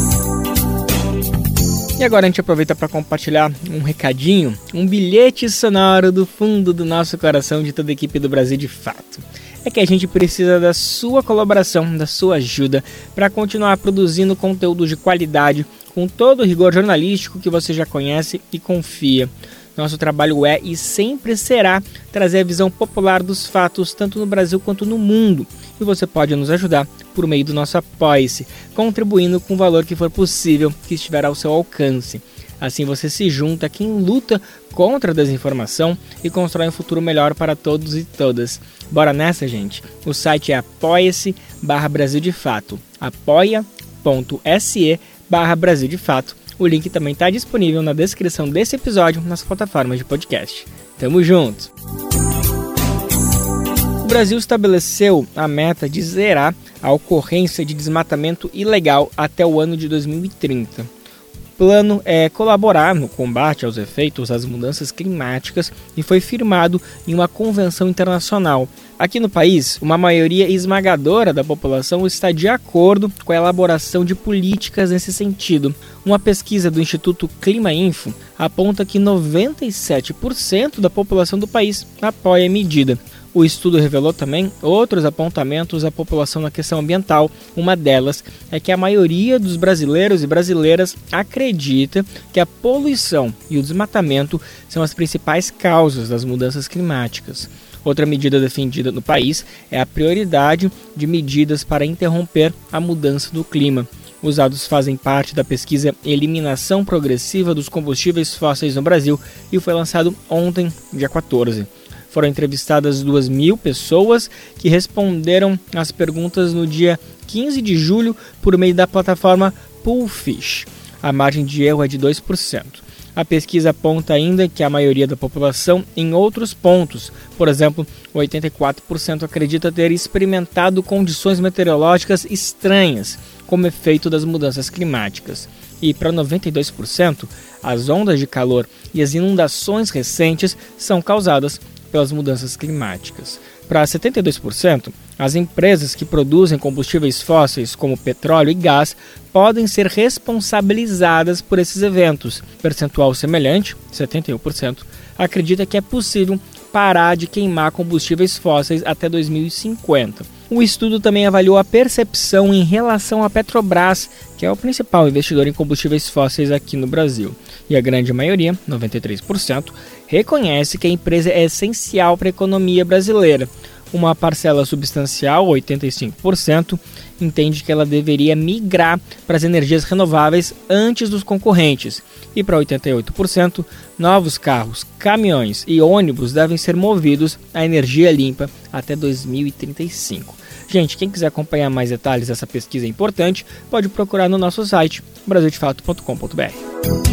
E agora a gente aproveita para compartilhar um recadinho, um bilhete sonoro do fundo do nosso coração de toda a equipe do Brasil de Fato. É que a gente precisa da sua colaboração, da sua ajuda para continuar produzindo conteúdo de qualidade com todo o rigor jornalístico que você já conhece e confia. Nosso trabalho é e sempre será trazer a visão popular dos fatos, tanto no Brasil quanto no mundo. E você pode nos ajudar por meio do nosso Apoia-se, contribuindo com o valor que for possível, que estiver ao seu alcance. Assim você se junta a quem luta contra a desinformação e constrói um futuro melhor para todos e todas. Bora nessa, gente? O site é apoia-se barra Brasil de Fato, apoia.se barra Brasil de Fato. O link também está disponível na descrição desse episódio nas plataformas de podcast. Tamo junto! O Brasil estabeleceu a meta de zerar a ocorrência de desmatamento ilegal até o ano de dois mil e trinta. O plano é colaborar no combate aos efeitos das mudanças climáticas e foi firmado em uma convenção internacional. Aqui no país, uma maioria esmagadora da população está de acordo com a elaboração de políticas nesse sentido. Uma pesquisa do Instituto Clima Info aponta que noventa e sete por cento da população do país apoia a medida. O estudo revelou também outros apontamentos à população na questão ambiental. Uma delas é que a maioria dos brasileiros e brasileiras acredita que a poluição e o desmatamento são as principais causas das mudanças climáticas. Outra medida defendida no país é a prioridade de medidas para interromper a mudança do clima. Os dados fazem parte da pesquisa Eliminação Progressiva dos Combustíveis Fósseis no Brasil e foi lançado ontem, dia quatorze. Foram entrevistadas duas mil pessoas que responderam às perguntas no dia quinze de julho por meio da plataforma Poolfish. A margem de erro é de dois por cento. A pesquisa aponta ainda que a maioria da população em outros pontos, por exemplo, oitenta e quatro por cento acredita ter experimentado condições meteorológicas estranhas como efeito das mudanças climáticas. E para noventa e dois por cento, as ondas de calor e as inundações recentes são causadas pelas mudanças climáticas. Para setenta e dois por cento, as empresas que produzem combustíveis fósseis como petróleo e gás podem ser responsabilizadas por esses eventos. Percentual semelhante, setenta e um por cento, acredita que é possível parar de queimar combustíveis fósseis até dois mil e cinquenta. O estudo também avaliou a percepção em relação à Petrobras, que é o principal investidor em combustíveis fósseis aqui no Brasil. E a grande maioria, noventa e três por cento, reconhece que a empresa é essencial para a economia brasileira. Uma parcela substancial, oitenta e cinco por cento, entende que ela deveria migrar para as energias renováveis antes dos concorrentes. E para oitenta e oito por cento, novos carros, caminhões e ônibus devem ser movidos a energia limpa até dois mil e trinta e cinco. Gente, quem quiser acompanhar mais detalhes dessa pesquisa importante, pode procurar no nosso site, brasil de fato ponto com ponto b r.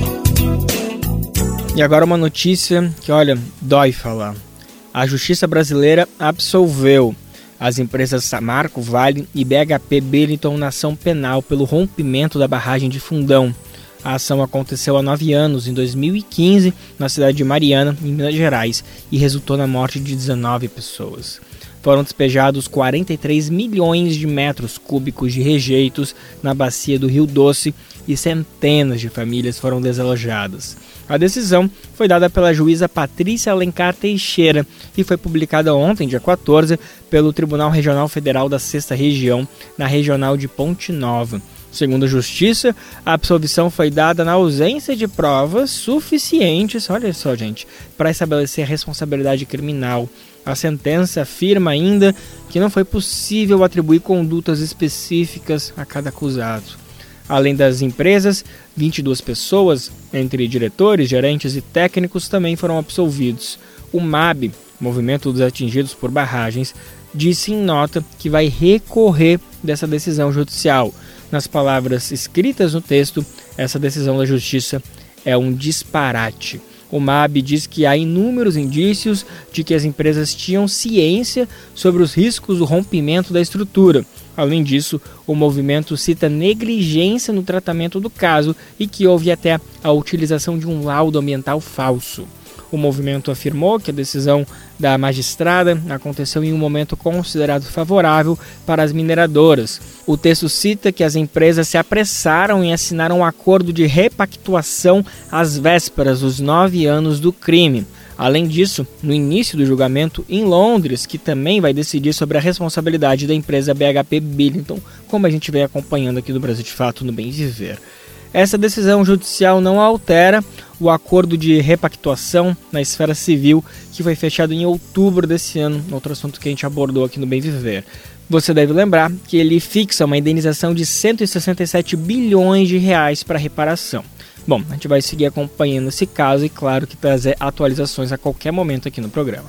E agora uma notícia que, olha, dói falar. A Justiça Brasileira absolveu as empresas Samarco, Vale e B H P Billiton na ação penal pelo rompimento da barragem de Fundão. A ação aconteceu há nove anos, em dois mil e quinze, na cidade de Mariana, em Minas Gerais, e resultou na morte de dezenove pessoas. Foram despejados quarenta e três milhões de metros cúbicos de rejeitos na bacia do Rio Doce e centenas de famílias foram desalojadas. A decisão foi dada pela juíza Patrícia Alencar Teixeira e foi publicada ontem, dia quatorze, pelo Tribunal Regional Federal da sexta Região, na Regional de Ponte Nova. Segundo a Justiça, a absolvição foi dada na ausência de provas suficientes, olha só, gente, para estabelecer a responsabilidade criminal. A sentença afirma ainda que não foi possível atribuir condutas específicas a cada acusado. Além das empresas, vinte e duas pessoas, entre diretores, gerentes e técnicos, também foram absolvidos. O MAB, Movimento dos Atingidos por Barragens, disse em nota que vai recorrer dessa decisão judicial. Nas palavras escritas no texto, essa decisão da Justiça é um disparate. O MAB diz que há inúmeros indícios de que as empresas tinham ciência sobre os riscos do rompimento da estrutura. Além disso, o movimento cita negligência no tratamento do caso e que houve até a utilização de um laudo ambiental falso. O movimento afirmou que a decisão da magistrada aconteceu em um momento considerado favorável para as mineradoras. O texto cita que as empresas se apressaram em assinar um acordo de repactuação às vésperas dos nove anos do crime. Além disso, no início do julgamento em Londres, que também vai decidir sobre a responsabilidade da empresa B H P Billiton, como a gente vem acompanhando aqui no Brasil de Fato no Bem Viver. Essa decisão judicial não altera o acordo de repactuação na esfera civil, que foi fechado em outubro desse ano, outro assunto que a gente abordou aqui no Bem Viver. Você deve lembrar que ele fixa uma indenização de cento e sessenta e sete bilhões de reais para reparação. Bom, a gente vai seguir acompanhando esse caso e, claro, que trazer atualizações a qualquer momento aqui no programa.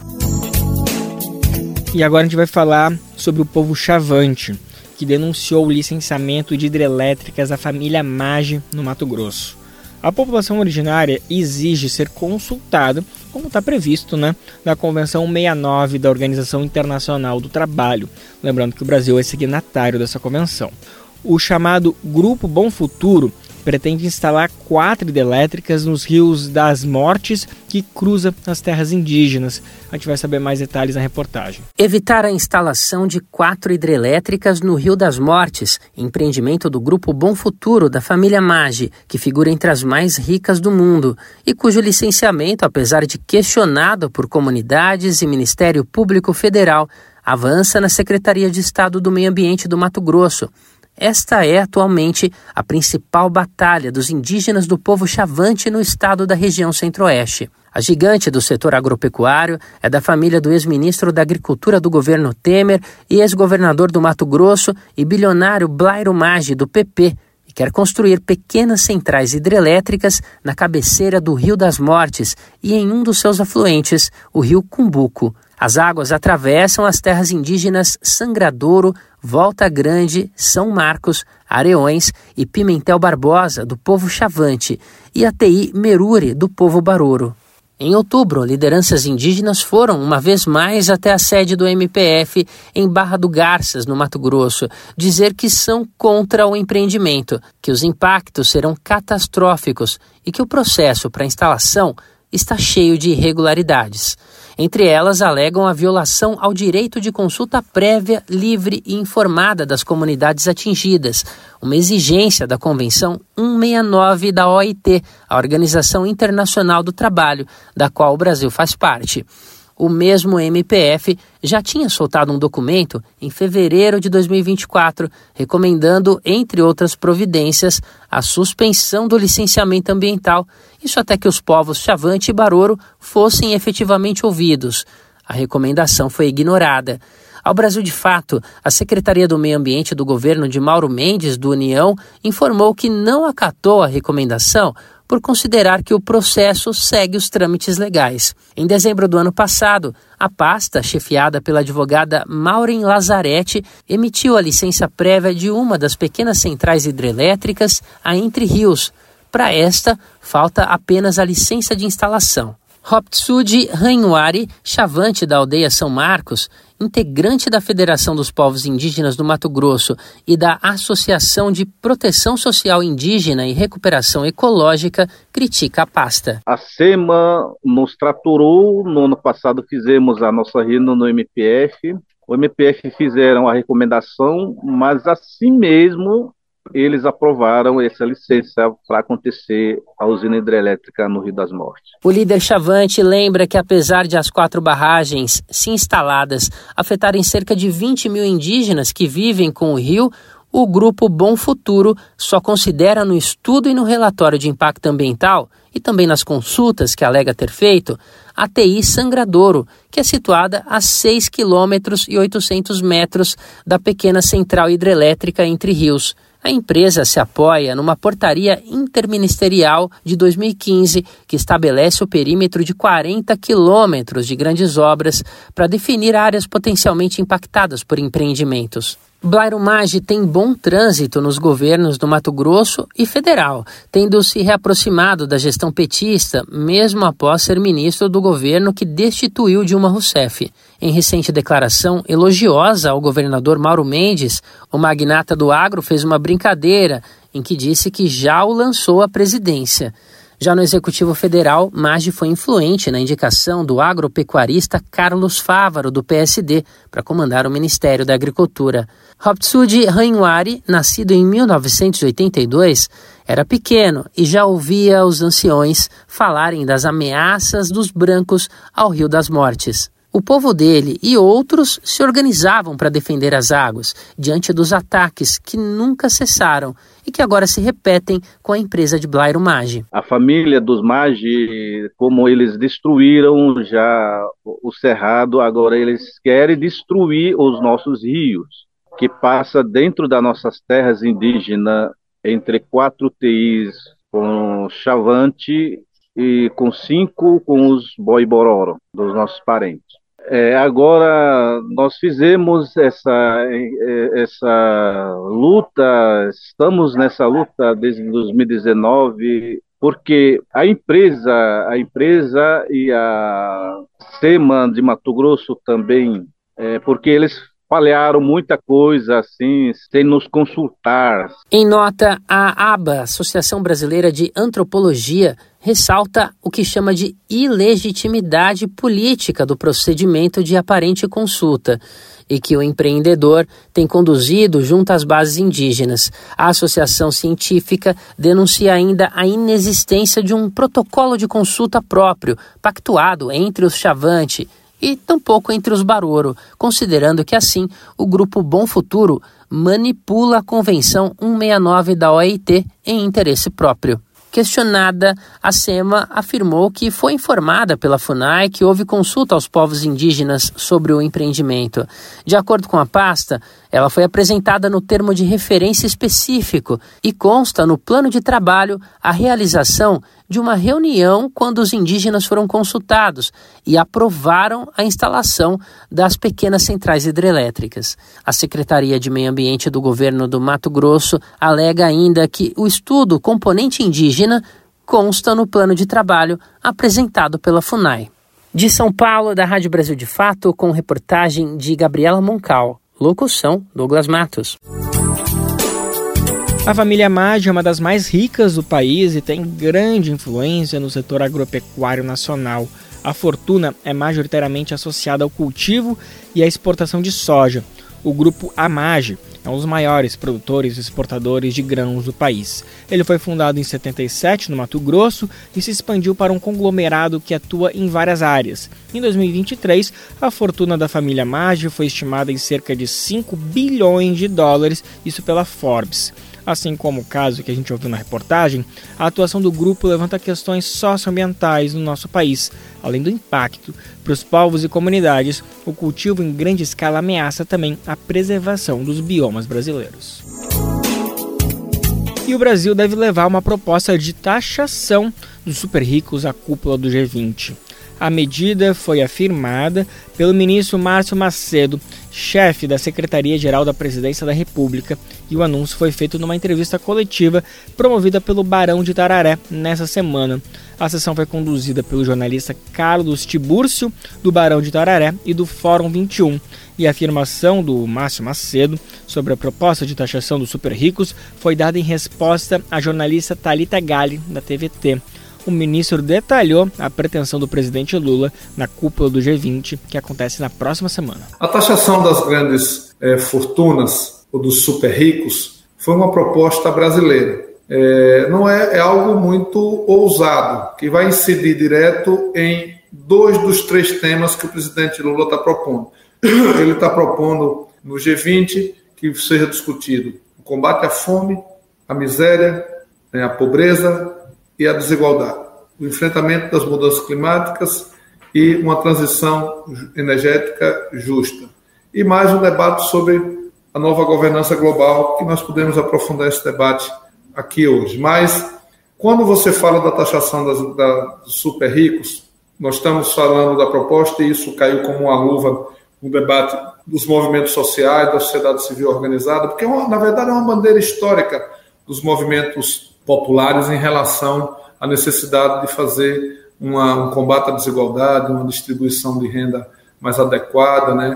E agora a gente vai falar sobre o povo Chavante, que denunciou o licenciamento de hidrelétricas da família Maggi no Mato Grosso. A população originária exige ser consultada, como está previsto, né, na Convenção sessenta e nove da Organização Internacional do Trabalho. Lembrando que o Brasil é signatário dessa convenção. O chamado Grupo Bom Futuro pretende instalar quatro hidrelétricas nos rios das Mortes, que cruzam as terras indígenas. A gente vai saber mais detalhes na reportagem. Evitar a instalação de quatro hidrelétricas no Rio das Mortes, empreendimento do Grupo Bom Futuro da família Maggi, que figura entre as mais ricas do mundo, e cujo licenciamento, apesar de questionado por comunidades e Ministério Público Federal, avança na Secretaria de Estado do Meio Ambiente do Mato Grosso. Esta é, atualmente, a principal batalha dos indígenas do povo Chavante no estado da região centro-oeste. A gigante do setor agropecuário é da família do ex-ministro da Agricultura do governo Temer e ex-governador do Mato Grosso e bilionário Blairo Maggi, do P P, e quer construir pequenas centrais hidrelétricas na cabeceira do Rio das Mortes e em um dos seus afluentes, o rio Cumbuco. As águas atravessam as terras indígenas Sangradouro, Volta Grande, São Marcos, Areões e Pimentel Barbosa, do povo Chavante, e a T I Meruri, do povo Baroro. Em outubro, lideranças indígenas foram, uma vez mais, até a sede do M P F em Barra do Garças, no Mato Grosso, dizer que são contra o empreendimento, que os impactos serão catastróficos e que o processo para a instalação está cheio de irregularidades. Entre elas, alegam a violação ao direito de consulta prévia, livre e informada das comunidades atingidas, uma exigência da Convenção cento e sessenta e nove da O I T, a Organização Internacional do Trabalho, da qual o Brasil faz parte. O mesmo M P F já tinha soltado um documento em fevereiro de dois mil e vinte e quatro, recomendando, entre outras providências, a suspensão do licenciamento ambiental, isso até que os povos Chavante e Baroro fossem efetivamente ouvidos. A recomendação foi ignorada. Ao Brasil de Fato, a Secretaria do Meio Ambiente do governo de Mauro Mendes, do União, informou que não acatou a recomendação por considerar que o processo segue os trâmites legais. Em dezembro do ano passado, a pasta, chefiada pela advogada Maureen Lazzaretti, emitiu a licença prévia de uma das pequenas centrais hidrelétricas a Entre Rios. Para esta, falta apenas a licença de instalação. Hoptsudi Ranhuari, Chavante da aldeia São Marcos, integrante da Federação dos Povos Indígenas do Mato Grosso e da Associação de Proteção Social Indígena e Recuperação Ecológica, critica a pasta. A SEMA nos tratorou, no ano passado fizemos a nossa reunião no M P F, o M P F fizeram a recomendação, mas assim mesmo eles aprovaram essa licença para acontecer a usina hidrelétrica no Rio das Mortes. O líder Chavante lembra que, apesar de as quatro barragens, se instaladas, afetarem cerca de vinte mil indígenas que vivem com o rio, o Grupo Bom Futuro só considera no estudo e no relatório de impacto ambiental, e também nas consultas que alega ter feito, a T I Sangradouro, que é situada a seis quilômetros e oitocentos metros da pequena central hidrelétrica Entre Rios. A empresa se apoia numa portaria interministerial de dois mil e quinze que estabelece o perímetro de quarenta quilômetros de grandes obras para definir áreas potencialmente impactadas por empreendimentos. Blairo Maggi tem bom trânsito nos governos do Mato Grosso e federal, tendo se reaproximado da gestão petista, mesmo após ser ministro do governo que destituiu Dilma Rousseff. Em recente declaração elogiosa ao governador Mauro Mendes, o magnata do agro fez uma brincadeira em que disse que já o lançou à presidência. Já no Executivo Federal, Maggi foi influente na indicação do agropecuarista Carlos Fávaro, do P S D, para comandar o Ministério da Agricultura. Hoptsudi Ranhuari, nascido em mil novecentos e oitenta e dois, era pequeno e já ouvia os anciões falarem das ameaças dos brancos ao Rio das Mortes. O povo dele e outros se organizavam para defender as águas diante dos ataques que nunca cessaram e que agora se repetem com a empresa de Blairo Maggi. A família dos Maggi, como eles destruíram já o cerrado, agora eles querem destruir os nossos rios, que passa dentro das nossas terras indígenas, entre quatro T Is com Chavante e com cinco com os Boi-Bororo, dos nossos parentes. É, agora nós fizemos essa, essa luta, estamos nessa luta desde dois mil e dezenove, porque a empresa, a empresa e a SEMA de Mato Grosso também, é, porque eles falharam muita coisa assim, sem nos consultar. Em nota, a ABA, Associação Brasileira de Antropologia, ressalta o que chama de ilegitimidade política do procedimento de aparente consulta e que o empreendedor tem conduzido junto às bases indígenas. A associação científica denuncia ainda a inexistência de um protocolo de consulta próprio, pactuado entre os Chavante e tampouco entre os Baroro, considerando que assim o Grupo Bom Futuro manipula a Convenção cento e sessenta e nove da O I T em interesse próprio. Questionada, a SEMA afirmou que foi informada pela FUNAI que houve consulta aos povos indígenas sobre o empreendimento. De acordo com a pasta, ela foi apresentada no termo de referência específico e consta no plano de trabalho a realização de uma reunião quando os indígenas foram consultados e aprovaram a instalação das pequenas centrais hidrelétricas. A Secretaria de Meio Ambiente do Governo do Mato Grosso alega ainda que o estudo componente indígena consta no plano de trabalho apresentado pela FUNAI. De São Paulo, da Rádio Brasil de Fato, com reportagem de Gabriela Moncal. Locução, Douglas Matos. A família Maggi é uma das mais ricas do país e tem grande influência no setor agropecuário nacional. A fortuna é majoritariamente associada ao cultivo e à exportação de soja. O grupo Amaggi é um dos maiores produtores e exportadores de grãos do país. Ele foi fundado em setenta e sete no Mato Grosso e se expandiu para um conglomerado que atua em várias áreas. Em dois mil e vinte e três, a fortuna da família Maggi foi estimada em cerca de cinco bilhões de dólares, isso pela Forbes. Assim como o caso que a gente ouviu na reportagem, a atuação do grupo levanta questões socioambientais no nosso país. Além do impacto para os povos e comunidades, o cultivo em grande escala ameaça também a preservação dos biomas brasileiros. E o Brasil deve levar uma proposta de taxação dos super ricos à cúpula do G vinte. A medida foi afirmada pelo ministro Márcio Macedo, chefe da Secretaria-Geral da Presidência da República, e o anúncio foi feito numa entrevista coletiva promovida pelo Barão de Itararé nessa semana. A sessão foi conduzida pelo jornalista Carlos Tibúrcio, do Barão de Itararé e do Fórum vinte e um, e a afirmação do Márcio Macedo sobre a proposta de taxação dos super ricos foi dada em resposta à jornalista Thalita Galli, da T V T. O ministro detalhou a pretensão do presidente Lula na cúpula do G vinte, que acontece na próxima semana. A taxação das grandes eh, fortunas ou dos super ricos foi uma proposta brasileira. É, não é, é algo muito ousado, que vai incidir direto em dois dos três temas que o presidente Lula está propondo. Ele está propondo no G vinte que seja discutido o combate à fome, à miséria, a pobreza e a desigualdade, o enfrentamento das mudanças climáticas e uma transição energética justa. E mais um debate sobre a nova governança global, que nós podemos aprofundar esse debate aqui hoje. Mas, quando você fala da taxação das, da, dos super ricos, nós estamos falando da proposta, e isso caiu como uma luva no debate dos movimentos sociais, da sociedade civil organizada, porque, na verdade, é uma bandeira histórica dos movimentos populares em relação à necessidade de fazer uma, um combate à desigualdade, uma distribuição de renda mais adequada, né?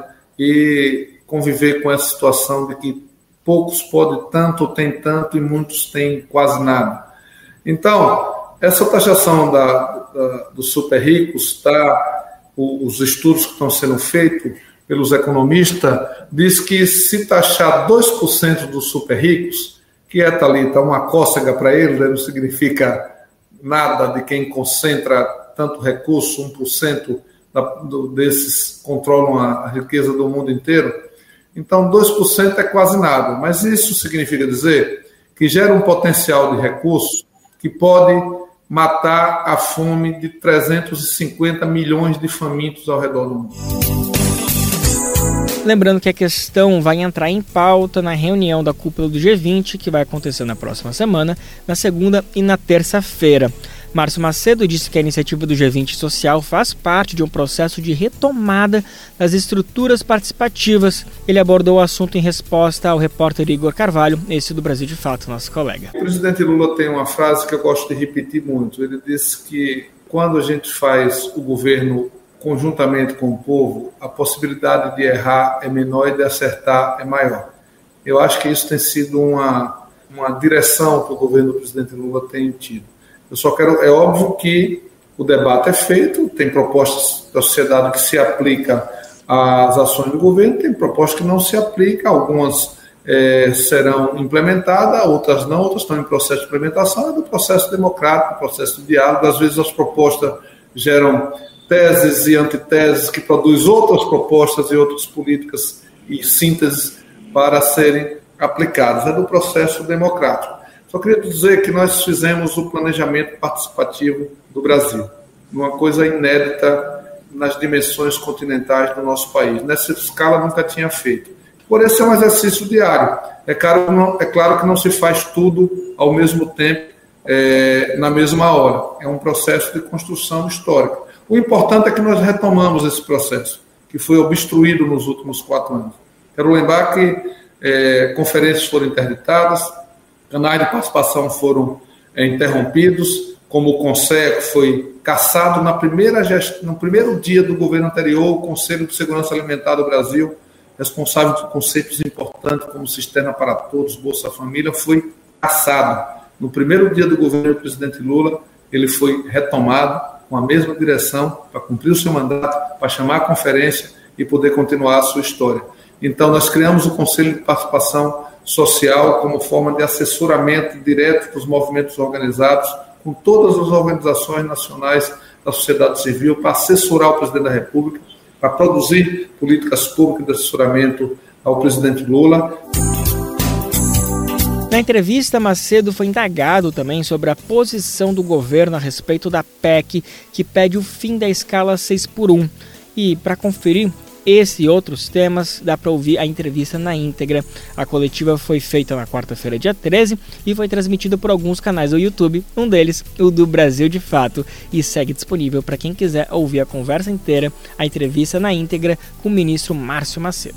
E conviver com essa situação de que poucos podem tanto, têm tanto, e muitos têm quase nada. Então, essa taxação da, da, dos super ricos, tá, os estudos que estão sendo feitos pelos economistas, diz que se taxar dois por cento dos super ricos, que é, Thalita, uma cócega para eles, não significa nada de quem concentra tanto recurso, um por cento da, do, desses controlam a, a riqueza do mundo inteiro. Então, dois por cento é quase nada. Mas isso significa dizer que gera um potencial de recursos que pode matar a fome de trezentos e cinquenta milhões de famintos ao redor do mundo. Lembrando que a questão vai entrar em pauta na reunião da cúpula do G vinte, que vai acontecer na próxima semana, na segunda e na terça-feira. Márcio Macedo disse que a iniciativa do G vinte Social faz parte de um processo de retomada das estruturas participativas. Ele abordou o assunto em resposta ao repórter Igor Carvalho, esse do Brasil de Fato, nosso colega. O presidente Lula tem uma frase que eu gosto de repetir muito. Ele disse que quando a gente faz o governo conjuntamente com o povo, a possibilidade de errar é menor e de acertar é maior. Eu acho que isso tem sido uma, uma direção que o governo do presidente Lula tem tido. Eu só quero, é óbvio que o debate é feito, tem propostas da sociedade que se aplica às ações do governo, tem propostas que não se aplicam, algumas é, serão implementadas, outras não, outras estão em processo de implementação, é do processo democrático, processo de diálogo. Às vezes as propostas geram teses e antiteses que produzem outras propostas e outras políticas e sínteses para serem aplicadas. É do processo democrático. Só queria dizer que nós fizemos o planejamento participativo do Brasil, uma coisa inédita nas dimensões continentais do nosso país. Nessa escala nunca tinha feito. Por esse é um exercício diário. É claro, não, é claro que não se faz tudo ao mesmo tempo, é, na mesma hora. É um processo de construção histórica. O importante é que nós retomamos esse processo, que foi obstruído nos últimos quatro anos. Quero lembrar que é, conferências foram interditadas, canais de participação foram é, interrompidos, como o Conselho foi cassado na primeira gest... no primeiro dia do governo anterior, o Conselho de Segurança Alimentar do Brasil, responsável por conceitos importantes como Cisterna para Todos, Bolsa Família, foi cassado. No primeiro dia do governo do presidente Lula, ele foi retomado com a mesma direção para cumprir o seu mandato, para chamar a conferência e poder continuar a sua história. Então, nós criamos o Conselho de Participação Social como forma de assessoramento direto dos movimentos organizados com todas as organizações nacionais da sociedade civil para assessorar o presidente da República, para produzir políticas públicas de assessoramento ao presidente Lula. Na entrevista, Macedo foi indagado também sobre a posição do governo a respeito da P E C, que pede o fim da escala seis por um. E, para conferir esse e outros temas, dá para ouvir a entrevista na íntegra. A coletiva foi feita na quarta-feira, dia treze, e foi transmitida por alguns canais do YouTube, um deles, o do Brasil de Fato, e segue disponível para quem quiser ouvir a conversa inteira, a entrevista na íntegra com o ministro Márcio Macedo.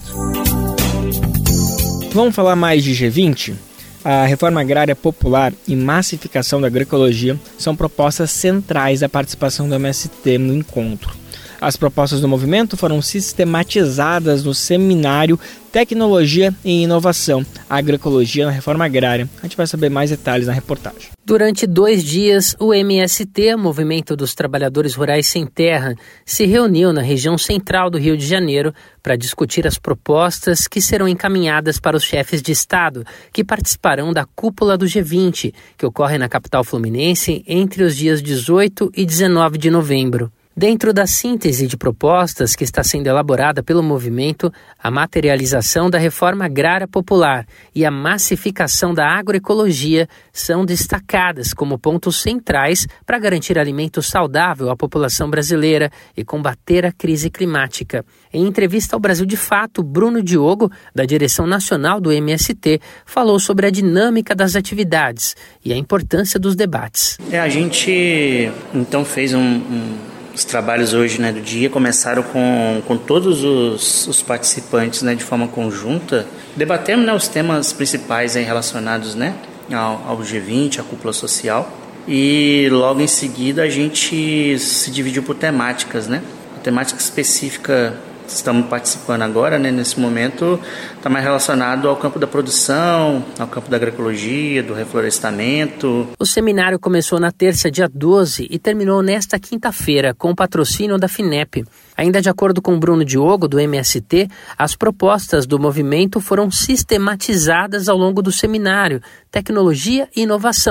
Vamos falar mais de G vinte? A reforma agrária popular e massificação da agroecologia são propostas centrais da participação do M S T no encontro. As propostas do movimento foram sistematizadas no seminário Tecnologia e Inovação, Agroecologia na Reforma Agrária. A gente vai saber mais detalhes na reportagem. Durante dois dias, o M S T, Movimento dos Trabalhadores Rurais Sem Terra, se reuniu na região central do Rio de Janeiro para discutir as propostas que serão encaminhadas para os chefes de Estado, que participarão da cúpula do G vinte, que ocorre na capital fluminense entre os dias dezoito e dezenove de novembro. Dentro da síntese de propostas que está sendo elaborada pelo movimento, a materialização da reforma agrária popular e a massificação da agroecologia são destacadas como pontos centrais para garantir alimento saudável à população brasileira e combater a crise climática. Em entrevista ao Brasil de Fato, Bruno Diogo, da direção nacional do M S T, falou sobre a dinâmica das atividades e a importância dos debates. É, a gente então fez um... um... Os trabalhos hoje, né, do dia começaram com, com todos os, os participantes, né, de forma conjunta. Debatemos, né, os temas principais aí relacionados, né, ao, ao G vinte, à cúpula social. E logo em seguida a gente se dividiu por temáticas, né? A temática específica que estamos participando agora, né, nesse momento, está mais relacionado ao campo da produção, ao campo da agroecologia, do reflorestamento. O seminário começou na terça, dia doze, e terminou nesta quinta-feira, com o patrocínio da FINEP. Ainda de acordo com Bruno Diogo, do M S T, as propostas do movimento foram sistematizadas ao longo do seminário Tecnologia e Inovação,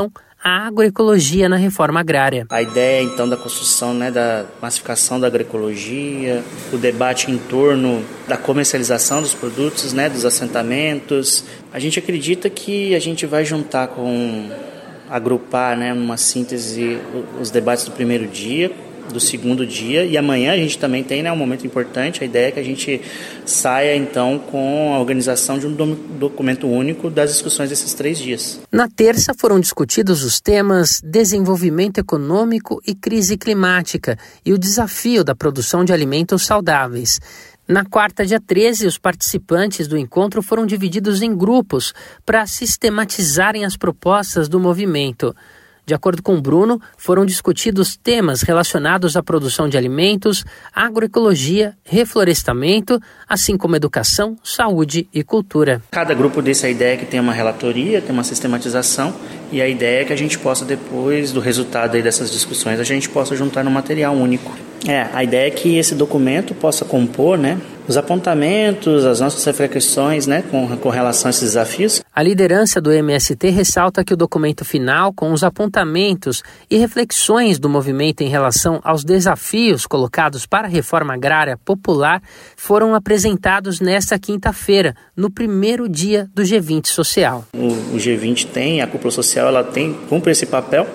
a agroecologia na reforma agrária. A ideia, então, da construção, né, da massificação da agroecologia, o debate em torno da comercialização dos produtos, né, dos assentamentos. A gente acredita que a gente vai juntar com, agrupar, né, numa síntese os debates do primeiro dia, do segundo dia, e amanhã a gente também tem, né, um momento importante. A ideia é que a gente saia então com a organização de um documento único das discussões desses três dias. Na terça foram discutidos os temas desenvolvimento econômico e crise climática e o desafio da produção de alimentos saudáveis. Na quarta, dia treze, os participantes do encontro foram divididos em grupos para sistematizarem as propostas do movimento. De acordo com Bruno, foram discutidos temas relacionados à produção de alimentos, agroecologia, reflorestamento, assim como educação, saúde e cultura. Cada grupo desse, a ideia é que tenha uma relatoria, tenha uma sistematização, e a ideia é que a gente possa, depois do resultado aí dessas discussões, a gente possa juntar num material único. É, a ideia é que esse documento possa compor, né, os apontamentos, as nossas reflexões, né, com, com relação a esses desafios. A liderança do M S T ressalta que o documento final, com os apontamentos e reflexões do movimento em relação aos desafios colocados para a reforma agrária popular, foram apresentados nesta quinta-feira, no primeiro dia do G vinte Social. O, o G vinte tem, a cúpula social, ela tem, cumpre esse papel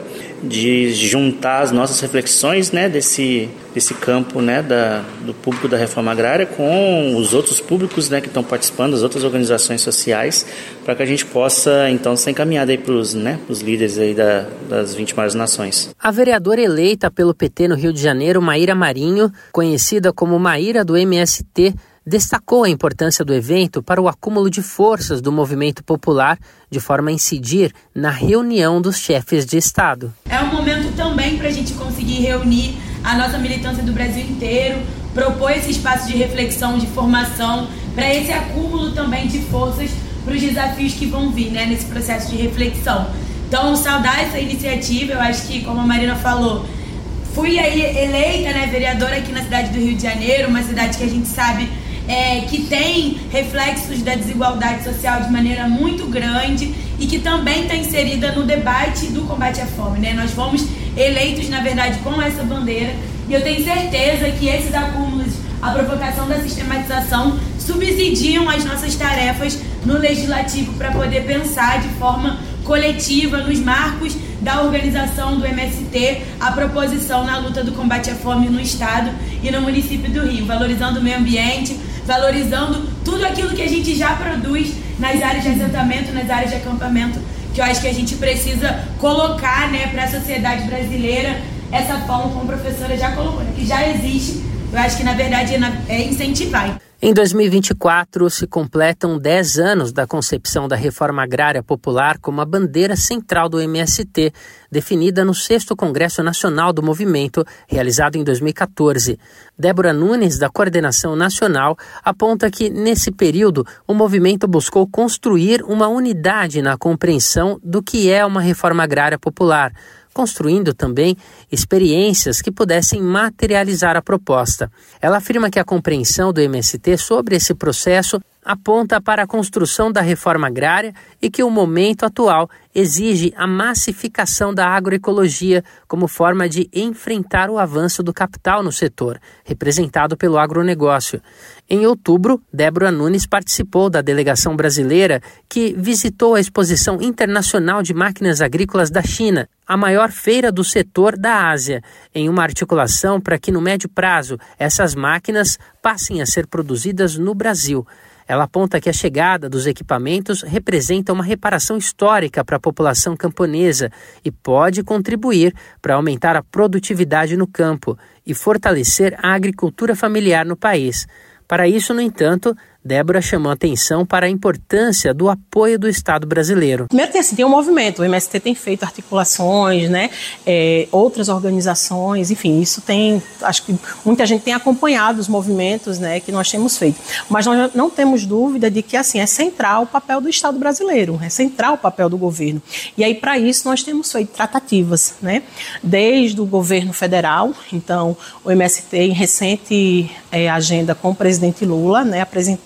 de juntar as nossas reflexões, né, desse, desse campo, né, da, do público da reforma agrária com os outros públicos, né, que estão participando, as outras organizações sociais, para que a gente possa, então, ser encaminhado para os, né, os líderes aí da, das vinte maiores nações. A vereadora eleita pelo P T no Rio de Janeiro, Maíra Marinho, conhecida como Maíra do M S T, destacou a importância do evento para o acúmulo de forças do movimento popular, de forma a incidir na reunião dos chefes de Estado. É um momento também para a gente conseguir reunir a nossa militância do Brasil inteiro, propor esse espaço de reflexão, de formação, para esse acúmulo também de forças para os desafios que vão vir, né, nesse processo de reflexão. Então, saudar essa iniciativa. Eu acho que, como a Marina falou, fui aí eleita, né, vereadora aqui na cidade do Rio de Janeiro, uma cidade que a gente sabe É, que tem reflexos da desigualdade social de maneira muito grande e que também está inserida no debate do combate à fome, né? Nós fomos eleitos, na verdade, com essa bandeira, e eu tenho certeza que esses acúmulos, a provocação da sistematização, subsidiam as nossas tarefas no legislativo para poder pensar de forma coletiva nos marcos da organização do M S T a proposição na luta do combate à fome no estado e no município do Rio, valorizando o meio ambiente, valorizando tudo aquilo que a gente já produz nas áreas de assentamento, nas áreas de acampamento, que eu acho que a gente precisa colocar, né, para a sociedade brasileira essa forma, como a professora já colocou, né, que já existe. Eu acho que, na verdade, é incentivar. Em dois mil e vinte e quatro, se completam dez anos da concepção da Reforma Agrária Popular como a bandeira central do M S T, definida no sexto Congresso Nacional do Movimento, realizado em dois mil e quatorze. Débora Nunes, da Coordenação Nacional, aponta que, nesse período, o movimento buscou construir uma unidade na compreensão do que é uma reforma agrária popular, construindo também experiências que pudessem materializar a proposta. Ela afirma que a compreensão do M S T sobre esse processo aponta para a construção da reforma agrária e que o momento atual exige a massificação da agroecologia como forma de enfrentar o avanço do capital no setor, representado pelo agronegócio. Em outubro, Débora Nunes participou da delegação brasileira que visitou a Exposição Internacional de Máquinas Agrícolas da China, a maior feira do setor da Ásia, em uma articulação para que, no médio prazo, essas máquinas passem a ser produzidas no Brasil. Ela aponta que a chegada dos equipamentos representa uma reparação histórica para a população camponesa e pode contribuir para aumentar a produtividade no campo e fortalecer a agricultura familiar no país. Para isso, no entanto, Débora chamou atenção para a importância do apoio do Estado brasileiro. Primeiro tem, assim, tem um movimento, o M S T tem feito articulações, né, é, outras organizações, enfim, isso tem, acho que muita gente tem acompanhado os movimentos, né, que nós temos feito. Mas nós não temos dúvida de que, assim, é central o papel do Estado brasileiro, é central o papel do governo. E aí, para isso, nós temos feito tratativas, né, desde o governo federal. Então, o M S T, em recente é, agenda com o presidente Lula, né, apresentou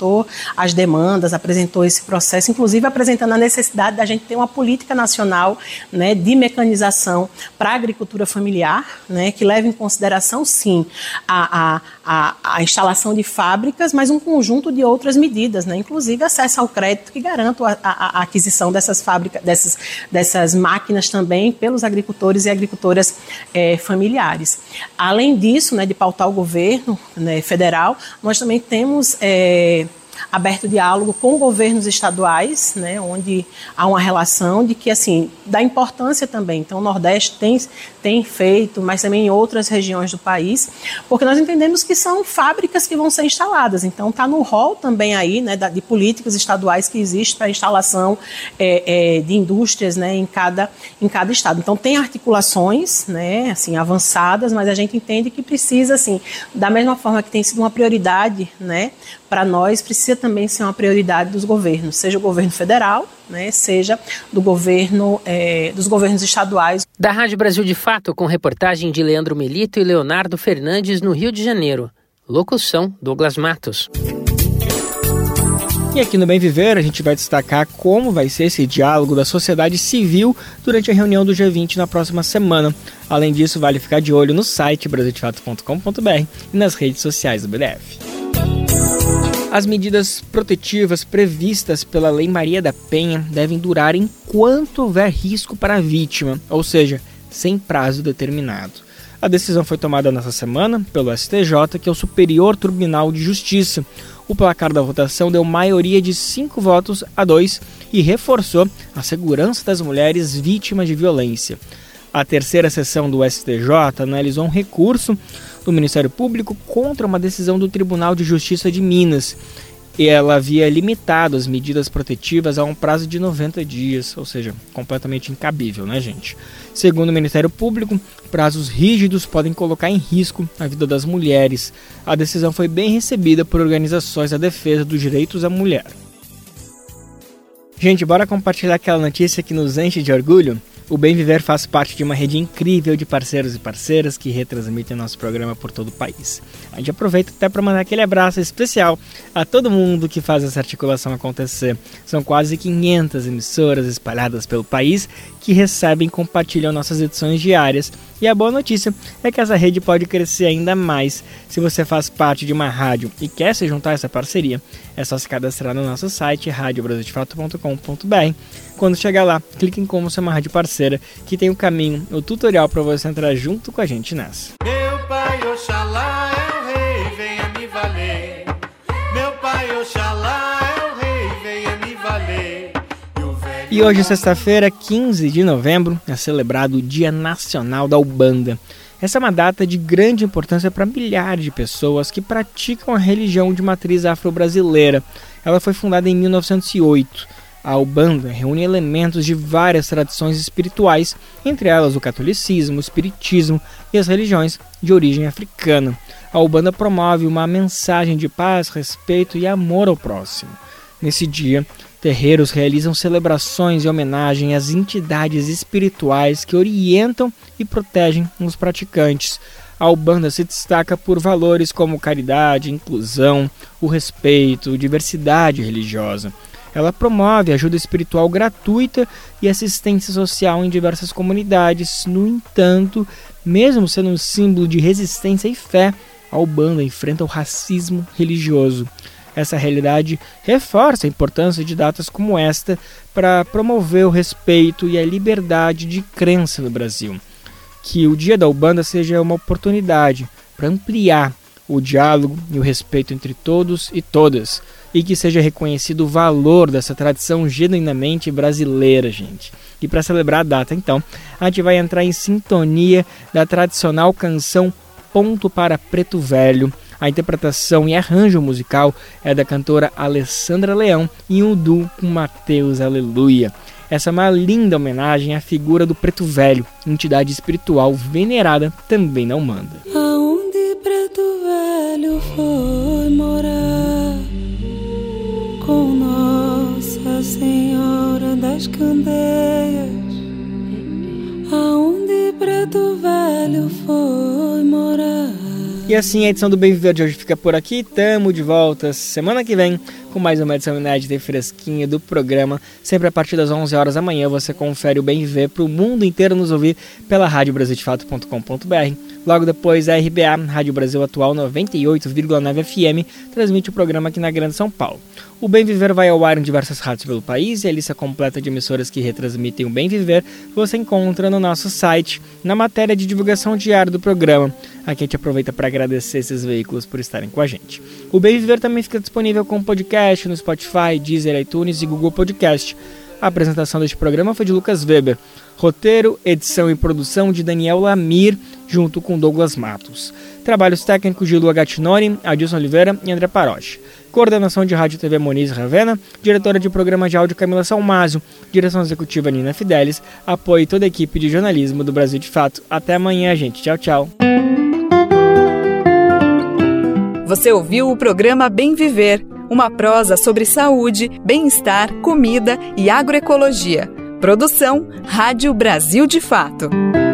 apresentou as demandas, apresentou esse processo, inclusive apresentando a necessidade da gente ter uma política nacional, né, de mecanização para a agricultura familiar, né, que leve em consideração, sim, a, a, a, a instalação de fábricas, mas um conjunto de outras medidas, né, inclusive acesso ao crédito que garanta a, a, a aquisição dessas fábricas, dessas, dessas máquinas também pelos agricultores e agricultoras é, familiares. Além disso, né, de pautar o governo, né, federal, nós também temos é, aberto diálogo com governos estaduais, né, onde há uma relação de que, assim, da importância também. Então, o Nordeste tem, tem feito, mas também em outras regiões do país, porque nós entendemos que são fábricas que vão ser instaladas. Então, está no rol também aí, né, de políticas estaduais que existe para a instalação é, é, de indústrias, né, em cada, em cada estado. Então, tem articulações, né, assim, avançadas, mas a gente entende que precisa, assim, da mesma forma que tem sido uma prioridade, né, para nós, precisa também ser uma prioridade dos governos, seja o governo federal, né, seja do governo, é, dos governos estaduais. Da Rádio Brasil de Fato, com reportagem de Leandro Melito e Leonardo Fernandes, no Rio de Janeiro. Locução, Douglas Matos. E aqui no Bem Viver a gente vai destacar como vai ser esse diálogo da sociedade civil durante a reunião do G vinte na próxima semana. Além disso, vale ficar de olho no site brasil de fato ponto com ponto b r e nas redes sociais do B D F. As medidas protetivas previstas pela Lei Maria da Penha devem durar enquanto houver risco para a vítima, ou seja, sem prazo determinado. A decisão foi tomada nesta semana pelo S T J, que é o Superior Tribunal de Justiça. O placar da votação deu maioria de cinco votos a dois e reforçou a segurança das mulheres vítimas de violência. A terceira sessão do S T J analisou um recurso do Ministério Público contra uma decisão do Tribunal de Justiça de Minas. E ela havia limitado as medidas protetivas a um prazo de noventa dias, ou seja, completamente incabível, né, gente? Segundo o Ministério Público, prazos rígidos podem colocar em risco a vida das mulheres. A decisão foi bem recebida por organizações da defesa dos direitos da mulher. Gente, bora compartilhar aquela notícia que nos enche de orgulho? O Bem Viver faz parte de uma rede incrível de parceiros e parceiras que retransmitem nosso programa por todo o país. A gente aproveita até para mandar aquele abraço especial a todo mundo que faz essa articulação acontecer. São quase quinhentas emissoras espalhadas pelo país que recebem e compartilham nossas edições diárias. E a boa notícia é que essa rede pode crescer ainda mais. Se você faz parte de uma rádio e quer se juntar a essa parceria, é só se cadastrar no nosso site rádio brasil de fato ponto com ponto b r. Quando chegar lá, clique em como ser uma rádio parceira, que tem o caminho, o tutorial para você entrar junto com a gente nessa. Meu pai Oxalá é o rei, venha me valer. Meu pai Oxalá é o rei, venha me valer. E hoje, sexta-feira, quinze de novembro, é celebrado o Dia Nacional da Ubanda. Essa é uma data de grande importância para milhares de pessoas que praticam a religião de matriz afro-brasileira. Ela foi fundada em mil novecentos e oito. A Ubanda reúne elementos de várias tradições espirituais, entre elas o catolicismo, o espiritismo e as religiões de origem africana. A Ubanda promove uma mensagem de paz, respeito e amor ao próximo. Nesse dia, terreiros realizam celebrações em homenagem às entidades espirituais que orientam e protegem os praticantes. A Ubanda se destaca por valores como caridade, inclusão, o respeito, diversidade religiosa. Ela promove ajuda espiritual gratuita e assistência social em diversas comunidades. No entanto, mesmo sendo um símbolo de resistência e fé, a Ubanda enfrenta o racismo religioso. Essa realidade reforça a importância de datas como esta para promover o respeito e a liberdade de crença no Brasil. Que o Dia da Ubanda seja uma oportunidade para ampliar o diálogo e o respeito entre todos e todas, e que seja reconhecido o valor dessa tradição genuinamente brasileira, gente. E para celebrar a data, então, a gente vai entrar em sintonia da tradicional canção Ponto para Preto Velho. A interpretação e arranjo musical é da cantora Alessandra Leão em um duo com Mateus Aleluia. Essa é uma linda homenagem à figura do Preto Velho, entidade espiritual venerada também na Umbanda. Aonde Preto Velho foi morar com Nossa Senhora das Candeias, aonde Preto Velho foi morar E assim a edição do Bem Viver de hoje fica por aqui. Tamo de volta semana que vem com mais uma edição inédita e fresquinha do programa. Sempre a partir das onze horas da manhã você confere o Bem Viver para o mundo inteiro nos ouvir pela rádio brasil de fato ponto com ponto b r. Logo depois, a R B A, Rádio Brasil Atual noventa e oito vírgula nove F M, transmite o programa aqui na Grande São Paulo. O Bem Viver vai ao ar em diversas rádios pelo país e a lista completa de emissoras que retransmitem o Bem Viver você encontra no nosso site, na matéria de divulgação diária do programa. Aqui a gente aproveita para agradecer esses veículos por estarem com a gente. O Bem Viver também fica disponível como podcast no Spotify, Deezer, iTunes e Google Podcast. A apresentação deste programa foi de Lucas Weber. Roteiro, edição e produção de Daniel Lamir, junto com Douglas Matos. Trabalhos técnicos de Lua Gattinori, Adilson Oliveira e André Paroche. Coordenação de Rádio e T V Moniz Ravena, diretora de programa de áudio Camila Salmásio, direção executiva Nina Fidelis, apoio toda a equipe de jornalismo do Brasil de Fato. Até amanhã, gente. Tchau, tchau. Você ouviu o programa Bem Viver, uma prosa sobre saúde, bem-estar, comida e agroecologia. Produção Rádio Brasil de Fato.